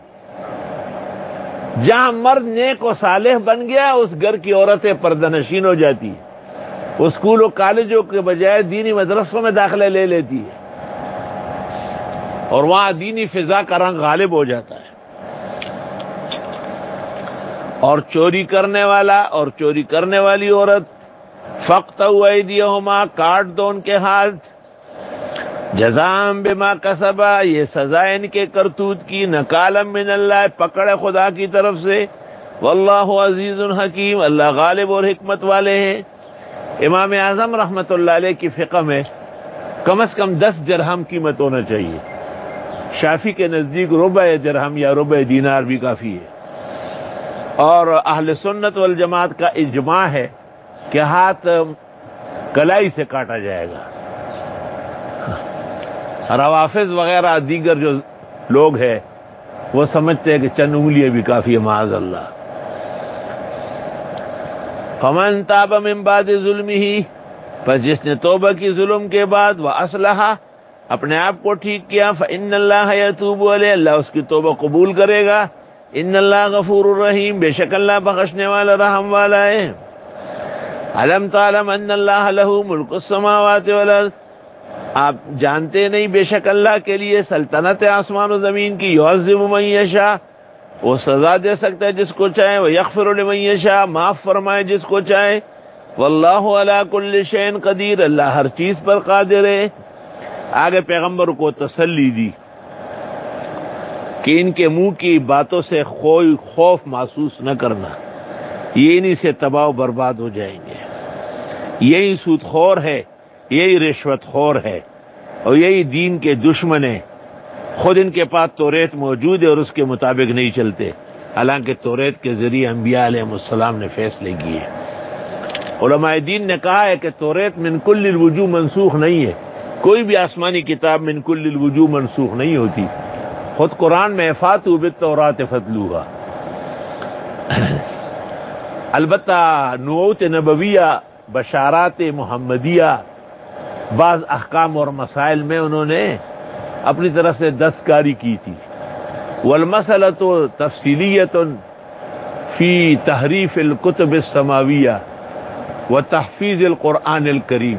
ہیں۔ جہاں مرد نیک و صالح بن گیا اس گھر کی عورتیں پردہ نشین ہو جاتی ہیں۔ وہ اسکول و کالجوں کے بجائے دینی مدرسوں میں داخلہ لے لیتی ہے، اور وہاں دینی فضا کا رنگ غالب ہو جاتا ہے۔ اور چوری کرنے والا اور چوری کرنے والی عورت، فاقطعوا ایدیہما، کاٹ دو ان کے ہاتھ، جزاء بما کسبا، یہ سزا ان کے کرتوت کی، نکالا من اللہ، پکڑ خدا کی طرف سے، واللہ عزیز حکیم، اللہ غالب اور حکمت والے ہیں۔ امام اعظم رحمت اللہ علیہ کی فقہ میں کم از کم 10 درہم قیمت ہونا چاہیے، شافی کے نزدیک ربع درہم یا ربع دینار بھی کافی ہے، اور اہل سنت والجماعت کا اجماع ہے کہ ہاتھ کلائی سے کاٹا جائے گا۔ روافض وغیرہ دیگر جو لوگ ہیں وہ سمجھتے ہیں کہ چند انگلیاں بھی کافی ہے، معاذ اللہ۔ فمن تاب من بعد ظلمہ، پس جس نے توبہ کی ظلم کے بعد، واصلح، اپنے آپ کو ٹھیک کیا، فإن اللہ یتوب علیہ، اللہ اس کی توبہ قبول کرے گا، ان اللہ غفور الرحیم، بے شک اللہ بخشنے والا رحم والا ہے۔ علم تعلم ان اللہ لہ ملک السماوات والارض، آپ جانتے نہیں بے شک اللہ کے لیے سلطنت آسمان و زمین کی، یعذب من یشاء، وہ سزا دے سکتا ہے جس کو چاہے، ویغفر لمن یشاء، معاف فرمائے جس کو چاہے، واللہ علی کل شیء قدیر، اللہ ہر چیز پر قادر ہے۔ آگے پیغمبر کو تسلی دی کہ ان کے منہ کی باتوں سے خوف محسوس نہ کرنا، یہ انہی سے تباہ و برباد ہو جائیں گے، یہی سود خور ہے، یہی رشوت خور ہے، اور یہی دین کے دشمن ہیں۔ خود ان کے پاس توریت موجود ہے اور اس کے مطابق نہیں چلتے، حالانکہ توریت کے ذریعے انبیاء علیہ السلام نے فیصلے کیے۔ علماء دین نے کہا ہے کہ توریت من کل الوجوہ منسوخ نہیں ہے، کوئی بھی آسمانی کتاب من کل الوجوہ منسوخ نہیں ہوتی، خود قرآن میں فاتوا بالتوراۃ فاتلوها۔ البتہ نبوت نبویہ، بشارات محمدیہ، بعض احکام اور مسائل میں انہوں نے اپنی طرف سے دستکاری کی تھی۔ والمسألۃ تفصیلیۃ فی تحریف الکتب السماویہ وتحفیظ القرآن الکریم۔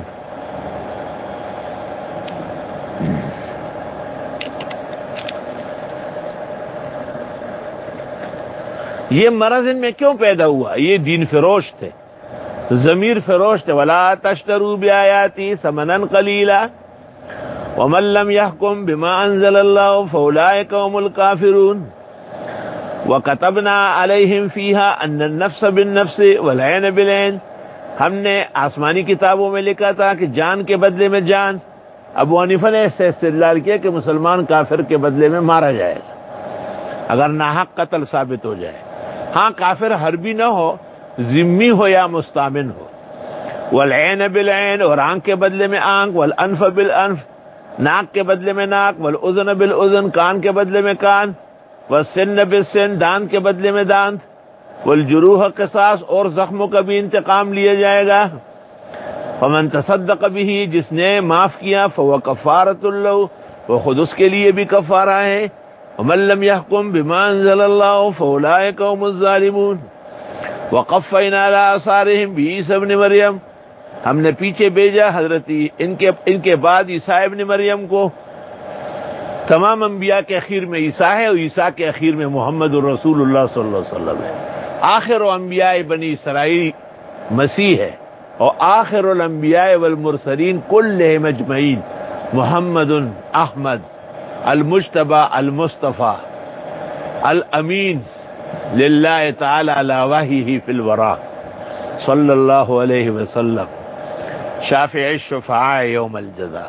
یہ مرض ان میں کیوں پیدا ہوا؟ یہ دین فروش تھے، ضمیر فروش تھے۔ ولا تشتروا بآیاتی ثمنا قلیلا ومن لم يحكم بما انزل الله فاولئك هم الكافرون وكتبنا عليهم فيها ان النفس بالنفس والعين بالعين، ہم نے آسمانی کتابوں میں لکھا تھا کہ جان کے بدلے میں جان۔ ابو حنیفہ نے اس سے استدلال کیا کہ مسلمان کافر کے بدلے میں مارا جائے گا اگر ناحق قتل ثابت ہو جائے، ہاں کافر حربی نہ ہو، ذمی ہو یا مستامن ہو۔ والعین بالعین، اور آنکھ کے بدلے میں آنکھ، والانف بالانف، ناک کے بدلے میں ناک، والاذن بالاذن، کان کے بدلے میں کان، والسن بالسن، دانت کے بدلے میں دانت، والجروح قصاص، اور زخموں کا بھی انتقام لیا جائے گا۔ فمن تصدق به، جس نے معاف کیا، فهو کفارۃ له، وہ خود اس کے لیے بھی کفارہ ہے۔ ومن لم يحكم بما انزل الله فاولئك هم الظالمون وقفینا علی آثارهم بعیسی ابن مریم، ہم نے پیچھے بھیجا حضرت ان کے بعد عیسیٰ ابن مریم کو۔ تمام انبیاء کے اخیر میں عیسیٰ ہے، اور عیسیٰ کے اخیر میں محمد الرسول اللہ صلی اللہ علیہ وسلم ہے۔ آخر انبیاء بنی اسرائیل مسیح ہے، اور آخر الانبیاء والمرسلین کلہم اجمعین محمد احمد المجتبی المصطفی الامین للہ تعالی علی وحیہ فی الورا صلی اللہ علیہ وسلم، شافع الشفعاء یوم الجزا۔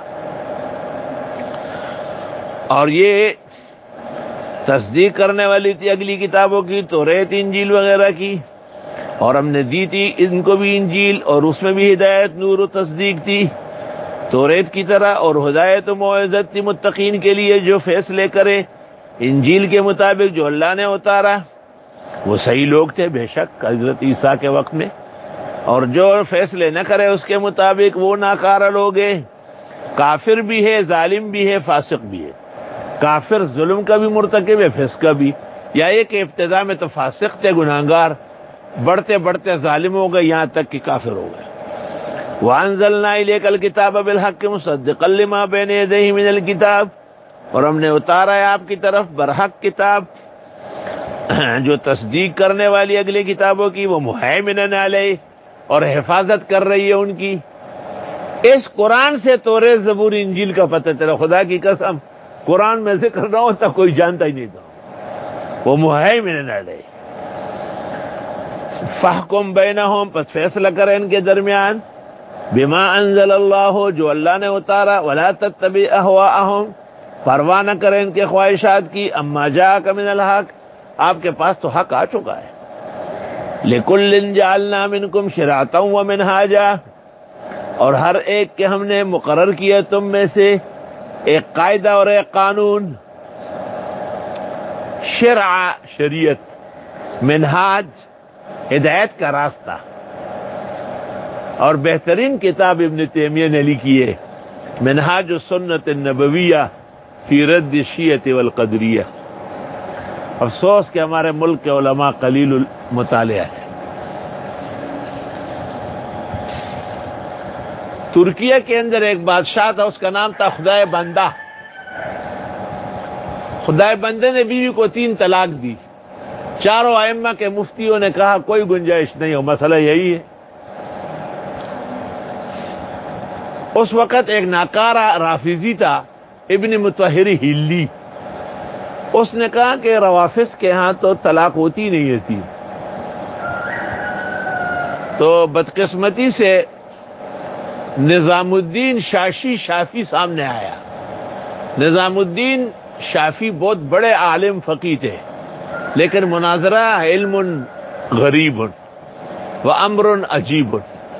اور یہ تصدیق کرنے والی تھی اگلی کتابوں کی، توریت انجیل وغیرہ کی، اور ہم نے دی تھی ان کو بھی انجیل، اور اس میں بھی ہدایت، نور و تصدیق تھی توریت کی طرح، اور ہدایت و موعظت تھی متقین کے لیے جو فیصلے کرے انجیل کے مطابق جو اللہ نے اتارا۔ وہ صحیح لوگ تھے بے شک حضرت عیسیٰ کے وقت میں، اور جو فیصلے نہ کرے اس کے مطابق وہ ناکارہ لوگ ہیں، کافر بھی ہے، ظالم بھی ہے، فاسق بھی ہے۔ کافر ظلم کا بھی مرتکب ہے، فسق کا بھی، یا یہ کہ ابتدا میں تو فاسق تھے، گناہگار، بڑھتے بڑھتے ظالم ہو گئے، یہاں تک کہ کافر ہو گئے۔ وَأَنزَلْنَا إِلَيْكَ الْكِتَابَ بِالْحَقِّ مُصَدِّقًا لِمَا بَيْنَ يَدَيْهِ مِنَ الْكِتَابِ، اور ہم نے اتارا ہے آپ کی طرف برحق کتاب جو تصدیق کرنے والی اگلی کتابوں کی، وہ مہیمنن علیہ، اور حفاظت کر رہی ہے ان کی۔ اس قرآن سے توریت زبور انجیل کا پتہ چلا۔ خدا کی قسم قرآن میں ذکر نہ ہوتا کوئی جانتا ہی نہیں تھا۔ وہ مہیمنن علیہ، فاحکم بینہم، پس فیصلہ کرے ان کے درمیان، بما انزل اللہ، جو اللہ نے اتارا، ولا تتبع اہواءہم، پرواہ نہ کرے ان کے خواہشات کی، اما جاءک من الحق، آپ کے پاس تو حق آ چکا ہے۔ لکل جعلنا منکم شرعۃ ومنہاجا، اور ہر ایک کے ہم نے مقرر کیا تم میں سے ایک قاعدہ اور ایک قانون، شرع شریعت، منہاج ہدایت کا راستہ۔ اور بہترین کتاب ابن تیمیہ نے لکھی ہے منہاج السنت النبویہ فی رد الشیعۃ والقدریہ۔ افسوس کہ ہمارے ملک کے علماء قلیل المطالعہ ہے۔ ترکیہ کے اندر ایک بادشاہ تھا، اس کا نام تھا خدائے بندہ۔ خدائے بندے نے بیوی کو 3 طلاق دی۔ چاروں ائمہ کے مفتیوں نے کہا کوئی گنجائش نہیں ہو، مسئلہ یہی ہے۔ اس وقت ایک ناکارہ رافضی تھا ابن مطہر ہلی، اس نے کہا کہ روافض کے ہاں تو طلاق ہوتی نہیں تھی۔ تو بدقسمتی سے نظام الدین شافی سامنے آیا۔ نظام الدین شافی بہت بڑے عالم فقیہ تھے، لیکن مناظرہ علم غریب و امر عجیب۔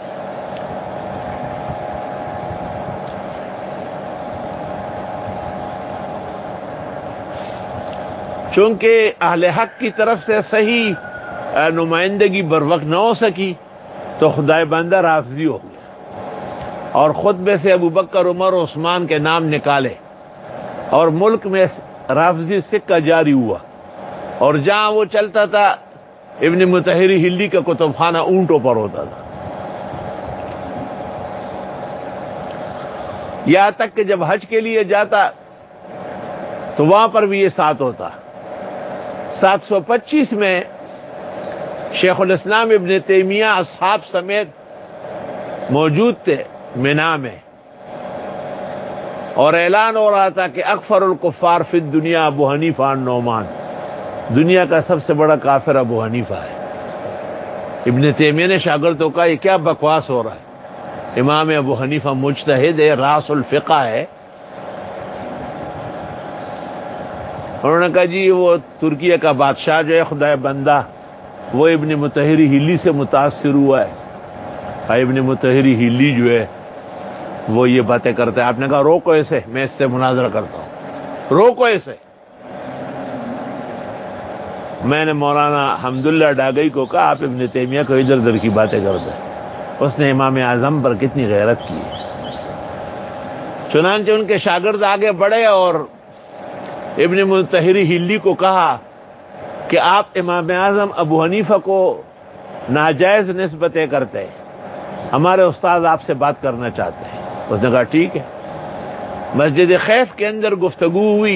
چونکہ اہل حق کی طرف سے صحیح نمائندگی بر وقت نہ ہو سکی تو خدائے بندہ رافضی ہو گیا، اور خطبے سے ابو بکر عمر عثمان کے نام نکالے، اور ملک میں رافضی سکہ جاری ہوا، اور جہاں وہ چلتا تھا ابن مطہر ہلی کا کتب خانہ اونٹوں پر ہوتا تھا۔ یہاں تک کہ جب حج کے لیے جاتا تو وہاں پر بھی یہ ساتھ ہوتا۔ 725 میں شیخ الاسلام ابن تیمیہ اصحاب سمیت موجود تھے مینا میں، اور اعلان ہو رہا تھا کہ اکفر الکفار فی الدنیا ابو حنیفہ النعمان، دنیا کا سب سے بڑا کافر ابو حنیفہ ہے۔ ابن تیمیہ نے شاگردوں کا یہ کیا بکواس ہو رہا ہے، امام ابو حنیفہ مجتہد ہے، راس الفقہ ہے۔ انہوں نے کہا جی وہ ترکیہ کا بادشاہ جو ہے خدائے بندہ، وہ ابن مطہر ہلی سے متاثر ہوا ہے، اور ابن مطہر ہلی جو ہے وہ یہ باتیں کرتے ہیں۔ آپ نے کہا روکو اسے، میں اس سے مناظرہ کرتا ہوں، روکو اسے۔ میں نے مولانا حمداللہ ڈاگئی کو کہا آپ ابن تیمیہ کو ادھر ادھر کی باتیں کرتے ہیں، اس نے امام اعظم پر کتنی غیرت کی ہے۔ چنانچہ ان کے شاگرد آگے بڑھے اور ابن مطہر ہلی کو کہا کہ آپ امام اعظم ابو حنیفہ کو ناجائز نسبتیں کرتے ہیں، ہمارے استاد آپ سے بات کرنا چاہتے ہیں۔ اس نے کہا ٹھیک ہے۔ مسجد خیف کے اندر گفتگو ہوئی،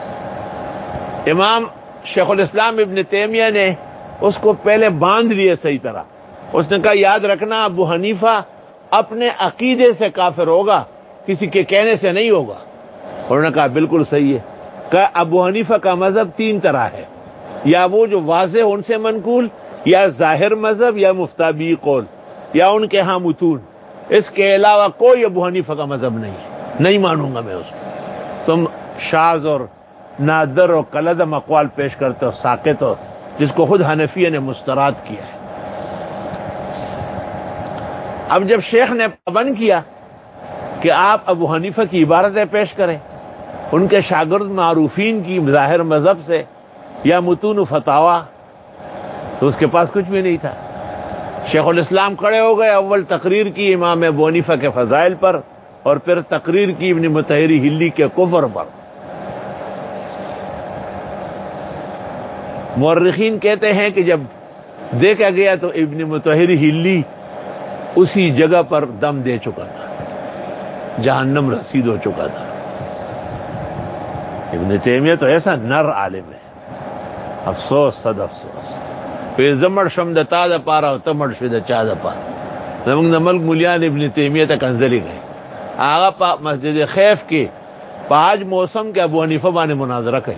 امام شیخ الاسلام ابن تیمیہ نے اس کو پہلے باندھ لیے صحیح طرح۔ اس نے کہا یاد رکھنا ابو حنیفہ اپنے عقیدے سے کافر ہوگا، کسی کے کہنے سے نہیں ہوگا۔ انہوں نے کہا بالکل صحیح ہے۔ کہ ابو حنیفہ کا مذہب 3 طرح ہے، یا وہ جو واضح ان سے منقول، یا ظاہر مذہب، یا مفتابی قول، یا ان کے ہاں متون۔ اس کے علاوہ کوئی ابو حنیفہ کا مذہب نہیں ہے، نہیں مانوں گا میں اس کو۔ تم شاذ اور نادر اور کلدم اقوال پیش کرتے ہو، ساقط ہو، جس کو خود حنفیہ نے مستراد کیا ہے۔ اب جب شیخ نے پابند کیا کہ آپ ابو حنیفہ کی عبارتیں پیش کریں، ان کے شاگرد معروفین کی ظاہر مذہب سے یا متون و فتاوا، تو اس کے پاس کچھ بھی نہیں تھا۔ شیخ الاسلام کھڑے ہو گئے، اول تقریر کی امام ابو حنیفہ کے فضائل پر، اور پھر تقریر کی ابن مطہر ہلی کے کفر پر۔ مورخین کہتے ہیں کہ جب دیکھا گیا تو ابن مطہر ہلی اسی جگہ پر دم دے چکا تھا، جہنم رسید ہو چکا تھا۔ ابن تیمیہ تو ایسا نر عالم ہے، افسوس صد افسوس پہ زمڑ شم د تا د پاره او تمړ شو د چا د پاره. زمونږ د ملک مولیان ابن تیمیہ ته کنځلي گئے، هغه په مسجد خیف کې په حج موسم کې ابو حنیفه باندې مناظرہ کړي.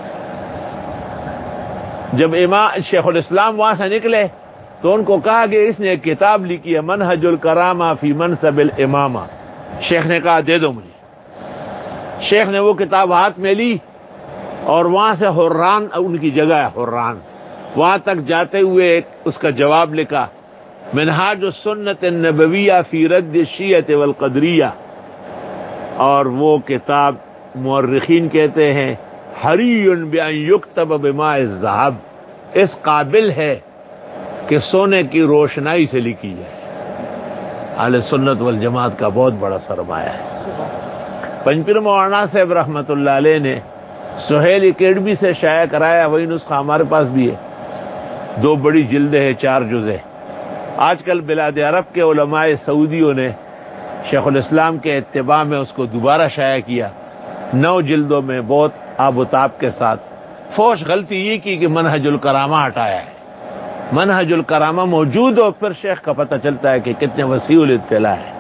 جب امام شیخ الاسلام وہاں سے نکلے تو ان کو کہا کہ اس نے ایک کتاب لکھی ہے منہج الکرامہ فی منصب الامامہ. شیخ نے کہا دے دو مجھے. شیخ نے وہ کتاب ہاتھ میں لی اور وہاں سے حران ان کی جگہ ہے حران، وہاں تک جاتے ہوئے اس کا جواب لکھا منہاج السنت النبویہ فی رد الشیعہ والقدریہ. اور وہ کتاب مورخین کہتے ہیں حری بان یکتب بماء الذہب، اس قابل ہے کہ سونے کی روشنائی سے لکھی جائے. اہل سنت والجماعت کا بہت بڑا سرمایہ ہے. پنجپیر مولانا صاحب رحمۃ اللہ علیہ نے سہیل اکیڈمی سے شائع کرایا، وہی نسخہ ہمارے پاس بھی ہے، 2 بڑی جلدیں ہیں، 4 جزء. آج کل بلاد عرب کے علماء سعودیوں نے شیخ الاسلام کے اتباع میں اس کو دوبارہ شائع کیا 9 جلدوں میں، بہت آب و تاب کے ساتھ. فوش غلطی یہ کی کہ منہج الکرامہ ہٹایا ہے. منہج الکرامہ موجود ہو پھر شیخ کا پتہ چلتا ہے کہ کتنے وسیع الاطلاع ہے.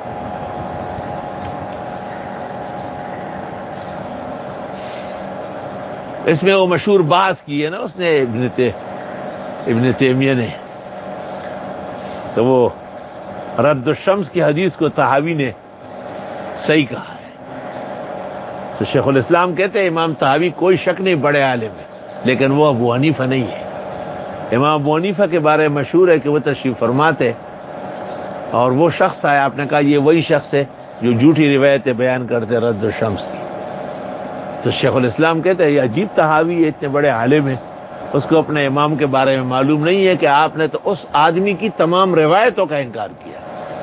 اس میں وہ مشہور بحث کی ہے نا اس نے ابن تیمیہ نے، تو وہ رد الشمس کی حدیث کو طحاوی نے صحیح کہا ہے. تو شیخ الاسلام کہتے ہیں امام طحاوی کوئی شک نہیں بڑے عالم ہے، لیکن وہ ابو حنیفہ نہیں ہے. امام ابو حنیفہ کے بارے میں مشہور ہے کہ وہ تشریف فرماتے اور وہ شخص آیا، آپ نے کہا یہ وہی شخص ہے جو جھوٹی روایتیں بیان کرتے رد الشمس کی. تو شیخ الاسلام کہتے ہیں یہ عجیب طحاوی ہے، اتنے بڑے عالم ہیں، اس کو اپنے امام کے بارے میں معلوم نہیں ہے کہ آپ نے تو اس آدمی کی تمام روایتوں کا انکار کیا.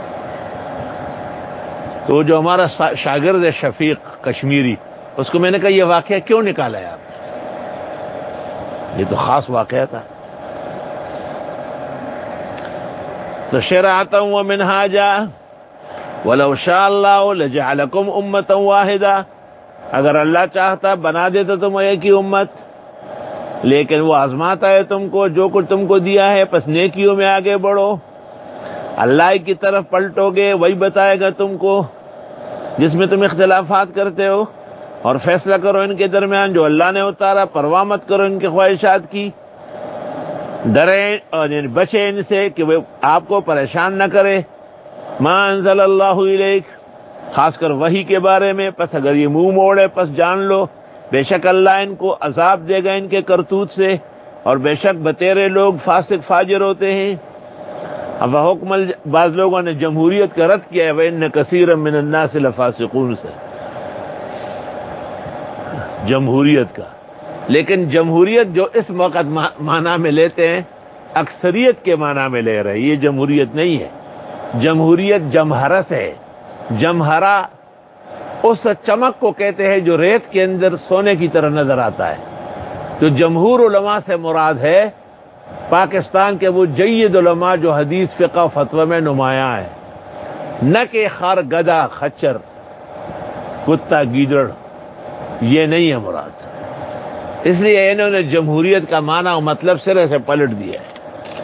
تو جو ہمارا شاگرد ہے شفیق کشمیری، اس کو میں نے کہا یہ واقعہ کیوں نکالا ہے آپ نے؟ یہ تو خاص واقعہ تھا. تو شرعتا و منہاجا ولو شاء اللہ لجعلکم امتا واحدہ، اگر اللہ چاہتا بنا دیتا تم ایک ہی امت، لیکن وہ آزماتا ہے تم کو، جو کچھ تم کو دیا ہے پس نیکیوں میں آگے بڑھو، اللہ کی طرف پلٹو گے وہی بتائے گا تم کو جس میں تم اختلافات کرتے ہو، اور فیصلہ کرو ان کے درمیان جو اللہ نے اتارا، پرواہ مت کرو ان کے خواہشات کی، ڈریں اور بچے ان سے کہ وہ آپ کو پریشان نہ کرے. ما انزل اللہ الیک، خاص کر وحی کے بارے میں، پس اگر یہ منہ موڑے پس جان لو بے شک اللہ ان کو عذاب دے گا ان کے کرتوت سے، اور بے شک بتیرے لوگ فاسق فاجر ہوتے ہیں. اب حکم بعض لوگوں نے جمہوریت کا رد کیا ہے وَإِنَّ كَثِيرًا مِّنَ النَّاسِ لَفَاسِقُونَ سے، جمہوریت کا. لیکن جمہوریت جو اس وقت معنی میں لیتے ہیں اکثریت کے معنی میں لے رہے، یہ جمہوریت نہیں ہے. جمہوریت جمہرہ سے ہے. جمہرہ اس چمک کو کہتے ہیں جو ریت کے اندر سونے کی طرح نظر آتا ہے. تو جمہور علماء سے مراد ہے پاکستان کے وہ جید علماء جو حدیث فقہ و فتوی میں نمایاں ہیں، نہ کہ خر گدھا خچر کتا گیدڑ، یہ نہیں ہے مراد. اس لیے انہوں نے جمہوریت کا معنی و مطلب سرے سے پلٹ دیا ہے.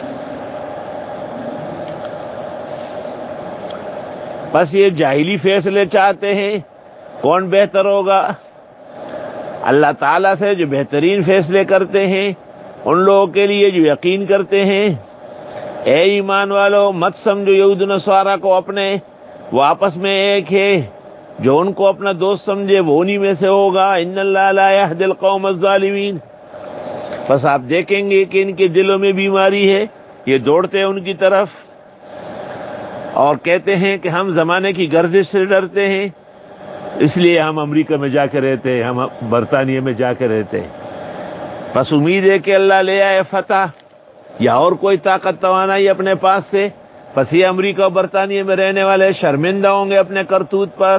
بس یہ جاہلی فیصلے چاہتے ہیں. کون بہتر ہوگا؟ اللہ تعالیٰ سے جو بہترین فیصلے کرتے ہیں ان لوگوں کے لیے جو یقین کرتے ہیں. اے ایمان والو مت سمجھو یہود و نصارہ کو اپنے، وہ آپس میں ایک ہے، جو ان کو اپنا دوست سمجھے وہ انہی میں سے ہوگا. ان اللہ لا یہدی القوم الظالمین. بس آپ دیکھیں گے کہ ان کے دلوں میں بیماری ہے، یہ دوڑتے ہیں ان کی طرف اور کہتے ہیں کہ ہم زمانے کی گردش سے ڈرتے ہیں، اس لیے ہم امریکہ میں جا کے رہتے ہیں، ہم برطانیہ میں جا کے رہتے ہیں. بس امید ہے کہ اللہ لے آئے فتح یا اور کوئی طاقت توانائی اپنے پاس سے. بس یہ امریکہ اور برطانیہ میں رہنے والے شرمندہ ہوں گے اپنے کرتوت پر.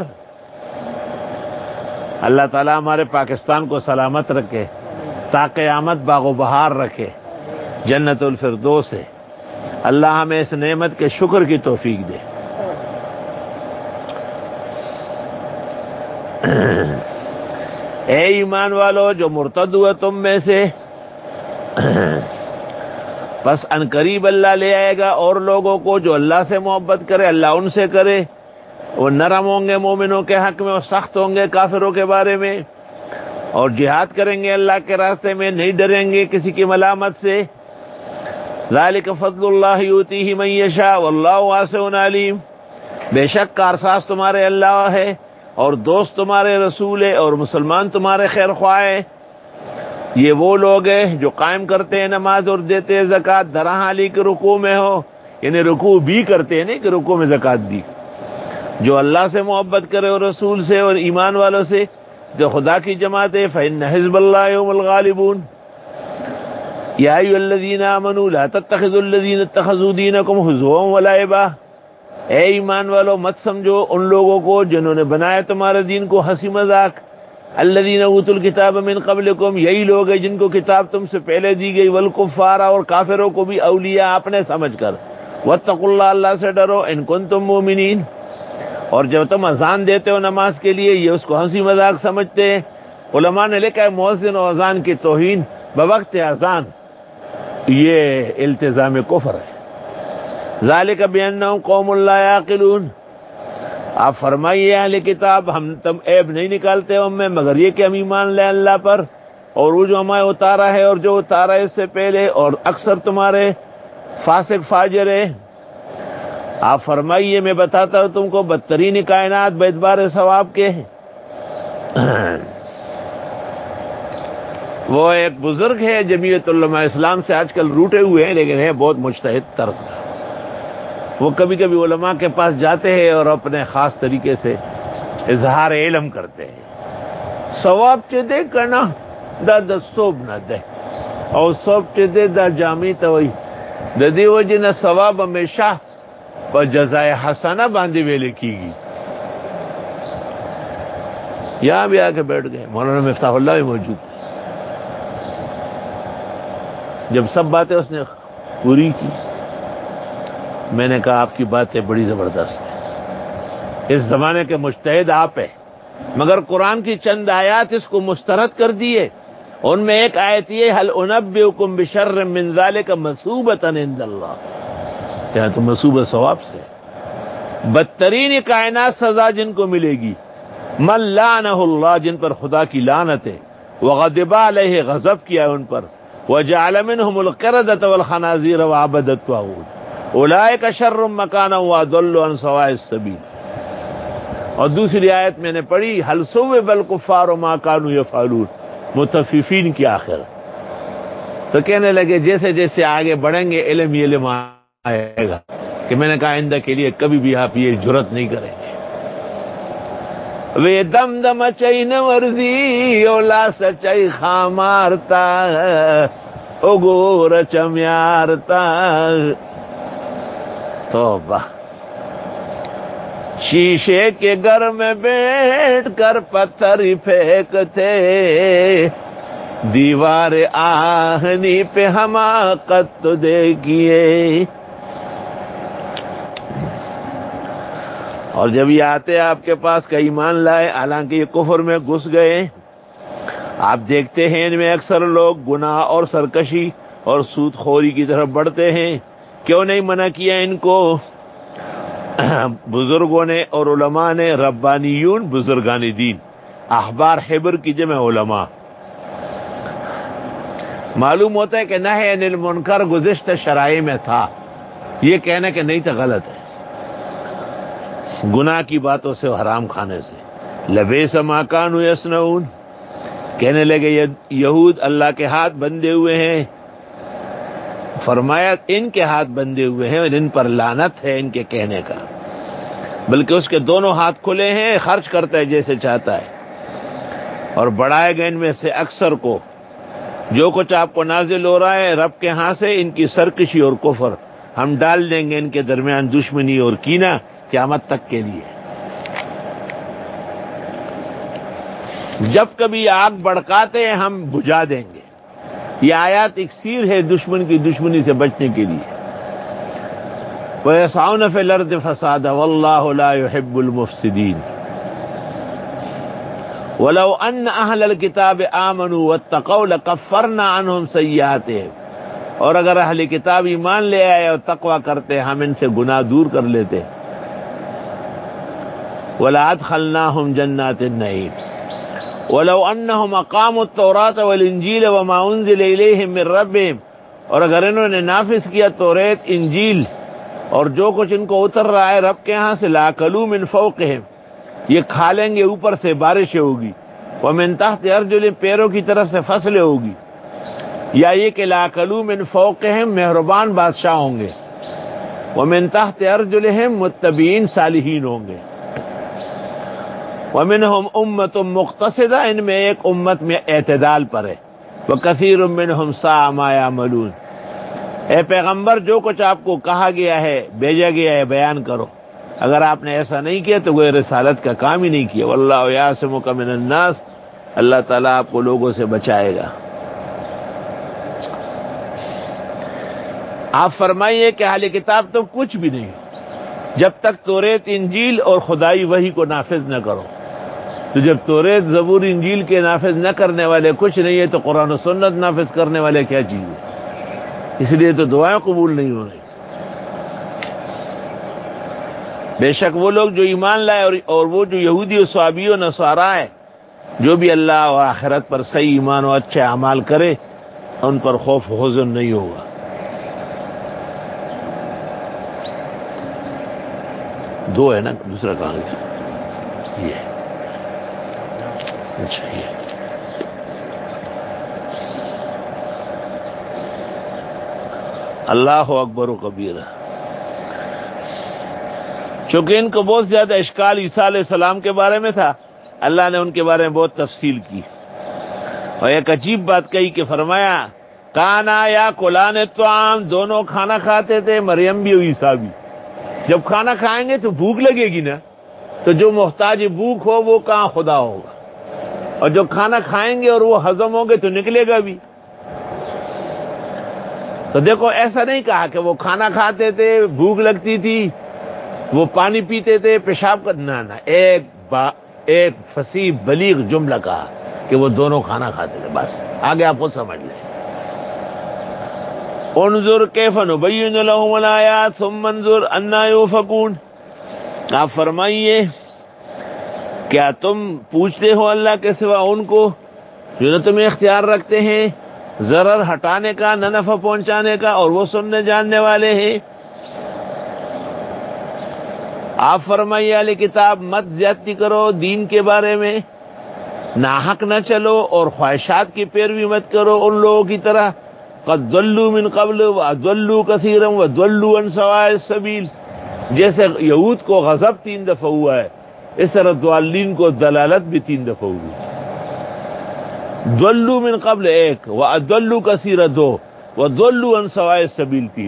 اللہ تعالیٰ ہمارے پاکستان کو سلامت رکھے، تا قیامت باغ و بہار رکھے، جنت الفردوس ہے. اللہ ہمیں اس نعمت کے شکر کی توفیق دے. اے ایمان والو جو مرتد ہوئے تم میں سے، بس ان قریب اللہ لے آئے گا اور لوگوں کو جو اللہ سے محبت کرے اللہ ان سے کرے. وہ نرم ہوں گے مومنوں کے حق میں اور سخت ہوں گے کافروں کے بارے میں، اور جہاد کریں گے اللہ کے راستے میں، نہیں ڈریں گے کسی کی ملامت سے. ذالک فضل اللہ یؤتیہ من یشاء واللہ واسع علیم. بے شک کارساز تمہارے اللہ ہے اور دوست تمہارے رسول ہے اور مسلمان تمہارے خیر خواہ ہے. یہ وہ لوگ ہیں جو قائم کرتے ہیں نماز اور دیتے ہیں زکوٰۃ در حالی کہ رکوع میں ہو، یعنی رکوع بھی کرتے ہیں، نہیں کہ رکوع میں زکوٰۃ دی. جو اللہ سے محبت کرے اور رسول سے اور ایمان والوں سے جو خدا کی جماعت ہے، فإن حزب اللہ هم الغالبون. یا ایھا الذین آمنوا لا تتخذوا الذین اتخذوا دینکم ہزوا ولعبا. اے ایمان والو مت سمجھو ان لوگوں کو جنہوں نے بنایا تمہارے دین کو ہنسی مذاق. الذین اوتوا الکتاب من قبلکم، یہی لوگ ہیں جن کو کتاب تم سے پہلے دی گئی، والکفار اور کافروں کو بھی اولیاء اپنے سمجھ کر. واتقوا اللہ، اللہ سے ڈرو، ان کنتم مؤمنین. اور جب تم اذان دیتے ہو نماز کے لیے یہ اس کو ہنسی مذاق سمجھتے ہیں. علماء نے لکھا ہے مؤذن و اذان کی توہین بوقت اذان یہ التزام کفر ہے. ذالک بانہم قوم لا یعقلون. آپ فرمائیے اہل کتاب ہم تم عیب نہیں نکالتے ہم میں مگر یہ کہ ہم ایمان لیں اللہ پر اور وہ جو ہمیں اتارا ہے اور جو اتارا ہے اس سے پہلے، اور اکثر تمہارے فاسق فاجر ہے. آپ فرمائیے میں بتاتا ہوں تم کو بدترین کائنات باعتبار ثواب کے. وہ ایک بزرگ ہے جمعیت علماء اسلام سے آج کل روٹے ہوئے ہیں لیکن ہے بہت مجتہد طرز کا. وہ کبھی کبھی علماء کے پاس جاتے ہیں اور اپنے خاص طریقے سے اظہار علم کرتے ہیں. ثواب چے دے کنا دا صوب نہ دے اور صوب چے دے دا جامی توئی ددی وجہ نہ ثواب ہمیشہ پر جزائے حسنہ باندھی ویلے کی گی. یہاں بھی آ کے بیٹھ گئے. مولانا مفتاح اللہ بھی موجود تھے. جب سب باتیں اس نے پوری کی میں نے کہا آپ کی باتیں بڑی زبردست ہیں، اس زمانے کے مجتہد آپ ہیں، مگر قرآن کی چند آیات اس کو مسترد کر دیے. ان میں ایک آیت یہ هل انبئکم بشر من ذلک مثوبۃ عند اللہ، یہاں تو مثوبہ ثواب سے بدترین کائنات سزا جن کو ملے گی من لعنہ اللہ، جن پر خدا کی لعنت ہے، وغضب علیہ، غضب کیا ہے ان پر، وجعل منهم القردۃ والخنازیر وعبد الطاغوت اولئک شر مکانا واضل عن سواء السبیل. اور دوسری آیت میں نے پڑھی هل ثوب الکفار ما كانوا يفعلون، متففین کی آخر. تو کہنے لگے جیسے جیسے آگے بڑھیں گے علم ہی علم آئے گا کہ میں نے کہا آئندہ کے لیے کبھی بھی آپ یہ جرت نہیں کریں گے. وے دم دم چئی نورزی اولا سچئی خامارتا اگور چمیارتا. توبہ. شیشے کے گھر میں بیٹھ کر پتھر پھینکتے، دیوار آہنی پہ حماقت تو دیکھیے. اور جب یہ آتے آپ کے پاس کہ ایمان لائے حالانکہ یہ کفر میں گھس گئے، آپ دیکھتے ہیں ان میں اکثر لوگ گناہ اور سرکشی اور سود خوری کی طرف بڑھتے ہیں. کیوں نہیں منع کیا ان کو بزرگوں نے اور علماء نے؟ ربانیون بزرگان دین، احبار حبر کی جمع علماء. معلوم ہوتا ہے کہ نہی عن المنکر گزشتہ شرائع میں تھا، یہ کہنا کہ نہیں تھا غلط ہے. گناہ کی باتوں سے حرام کھانے سے. لبئس ما کانوا یصنعون، کہنے لگے یہود اللہ کے ہاتھ بندھے ہوئے ہیں. فرمایا ان کے ہاتھ بندھے ہوئے ہیں اور ان پر لعنت ہے ان کے کہنے کا، بلکہ اس کے دونوں ہاتھ کھلے ہیں، خرچ کرتا ہے جیسے چاہتا ہے. اور بڑھائے گئے ان میں سے اکثر کو جو کچھ آپ کو نازل ہو رہا ہے رب کے ہاں سے، ان کی سرکشی اور کفر ہم ڈال دیں گے ان کے درمیان دشمنی اور کینہ قیامت تک کے لیے. جب کبھی آگ بڑکاتے ہیں ہم بجھا دیں گے. یہ آیات اکسیر ہے دشمن کی دشمنی سے بچنے کے لیے. وَيَسْعَوْنَ فِي الْأَرْضِ فَسَادًا وَاللَّهُ لَا يُحِبُّ الْمُفْسِدِينَ. وَلَوْ أَنَّ أَهْلَ الْكِتَابِ آمَنُوا وَاتَّقَوْا لَكَفَّرْنَا عَنْهُمْ سَيِّئَاتِهِمْ، اور اگر اہل کتاب ایمان لے آئے اور تقوی کرتے ہم ان سے گناہ دور کر لیتے. وَلَأَدْخَلْنَاهُمْ جَنَّاتِ النَّعِيمِ وَلَوْ أَنَّهُمْ أَقَامُوا التَّوْرَاةَ وَالْإِنْجِيلَ وَمَا أُنزِلَ إِلَيْهِمْ مِنْ رَبِّهِمْ، اور اگر انہوں نے نافذ کیا توریت، انجیل اور جو کچھ ان کو اتر رہا ہے رب کے ہاں سے، لَأَكَلُوا مِنْ فَوْقِهِمْ، یہ کھا لیں گے اوپر سے، بارشیں ہوگی، وَمِن تحت أَرْجُلِهِمْ، پیروں کی طرف سے فصلیں ہوگی، یا یہ کہ لَأَكَلُوا مِنْ فَوْقِهِمْ مہربان بادشاہ ہوں گے، وَمِن تحت أَرْجُلِهِمْ متبعین صالحین ہوں گے. وَمِنْهُمْ أُمَّةٌ مُقْتَصِدَةٌ، ان میں ایک امت میں اعتدال پر ہے. وَكَثِيرٌ مِّنْهُمْ سَاءَ مَا يَعْمَلُونَ، اے پیغمبر جو کچھ آپ کو کہا گیا ہے، بھیجا گیا ہے، بیان کرو. اگر آپ نے ایسا نہیں کیا تو وہ رسالت کا کام ہی نہیں کیا. وَاللَّهُ يَعْصِمُكَ مِنَ النَّاسِ، اللہ تعالیٰ آپ کو لوگوں سے بچائے گا. آپ فرمائیے کہ اہل کتاب تو کچھ بھی نہیں جب تک توریت، انجیل اور خدائی وحی کو نافذ نہ کرو. تو جب توریت، زبور، انجیل کے نافذ نہ کرنے والے کچھ نہیں ہے تو قرآن و سنت نافذ کرنے والے کیا چیز ہے؟ اس لیے تو دعائیں قبول نہیں ہو رہی. بے شک وہ لوگ جو ایمان لائے اور وہ جو یہودی و صابی و نصارا ہے، جو بھی اللہ اور آخرت پر صحیح ایمان و اچھے اعمال کرے، ان پر خوف و حزن نہیں ہوگا. دو ہے نا، دوسرا کہاں گیا؟ یہ اچھا، یہ اللہ اکبر و کبیرہ. چونکہ ان کو بہت زیادہ اشکال عیسیٰ علیہ السلام کے بارے میں تھا، اللہ نے ان کے بارے میں بہت تفصیل کی اور ایک عجیب بات کہی کہ فرمایا کانا یا کلان الطعام، دونوں کھانا کھاتے تھے، مریم بھی اور عیسیٰ بھی. جب کھانا کھائیں گے تو بھوک لگے گی نا، تو جو محتاج بھوک ہو وہ کہاں خدا ہوگا، اور جو کھانا کھائیں گے اور وہ ہضم ہوں گے تو نکلے گا بھی. تو دیکھو ایسا نہیں کہا کہ وہ کھانا کھاتے تھے، بھوک لگتی تھی، وہ پانی پیتے تھے، پیشاب کرنا، نہ ایک فصیح بلیغ جملہ کہا کہ وہ دونوں کھانا کھاتے تھے. بس آگے آپ خود سمجھ لیں. انظر کیف نبین لهم الآیات ثم انظر انا یؤفکون. آپ فرمائیے کیا تم پوچھتے ہو اللہ کے سوا ان کو جو نہ تمہیں اختیار رکھتے ہیں ضرر ہٹانے کا نہ نفع پہنچانے کا، اور وہ سننے جاننے والے ہیں. آپ فرمائیے اہل کتاب مت زیادتی کرو دین کے بارے میں، ناحق نہ چلو اور خواہشات کی پیروی مت کرو ان لوگوں کی طرح. قد ضلوا من قبل واضلوا كثيرا وضلوا عن سواء السبيل، جیسے یہود کو غضب 3 دفعہ ہوا ہے، اس طرح ضالین کو دلالت بھی 3 دفعہ ہوئی. ضلوا من قبل 1، واضلوا كثيرا 2، وضلوا عن سواء السبيل 3.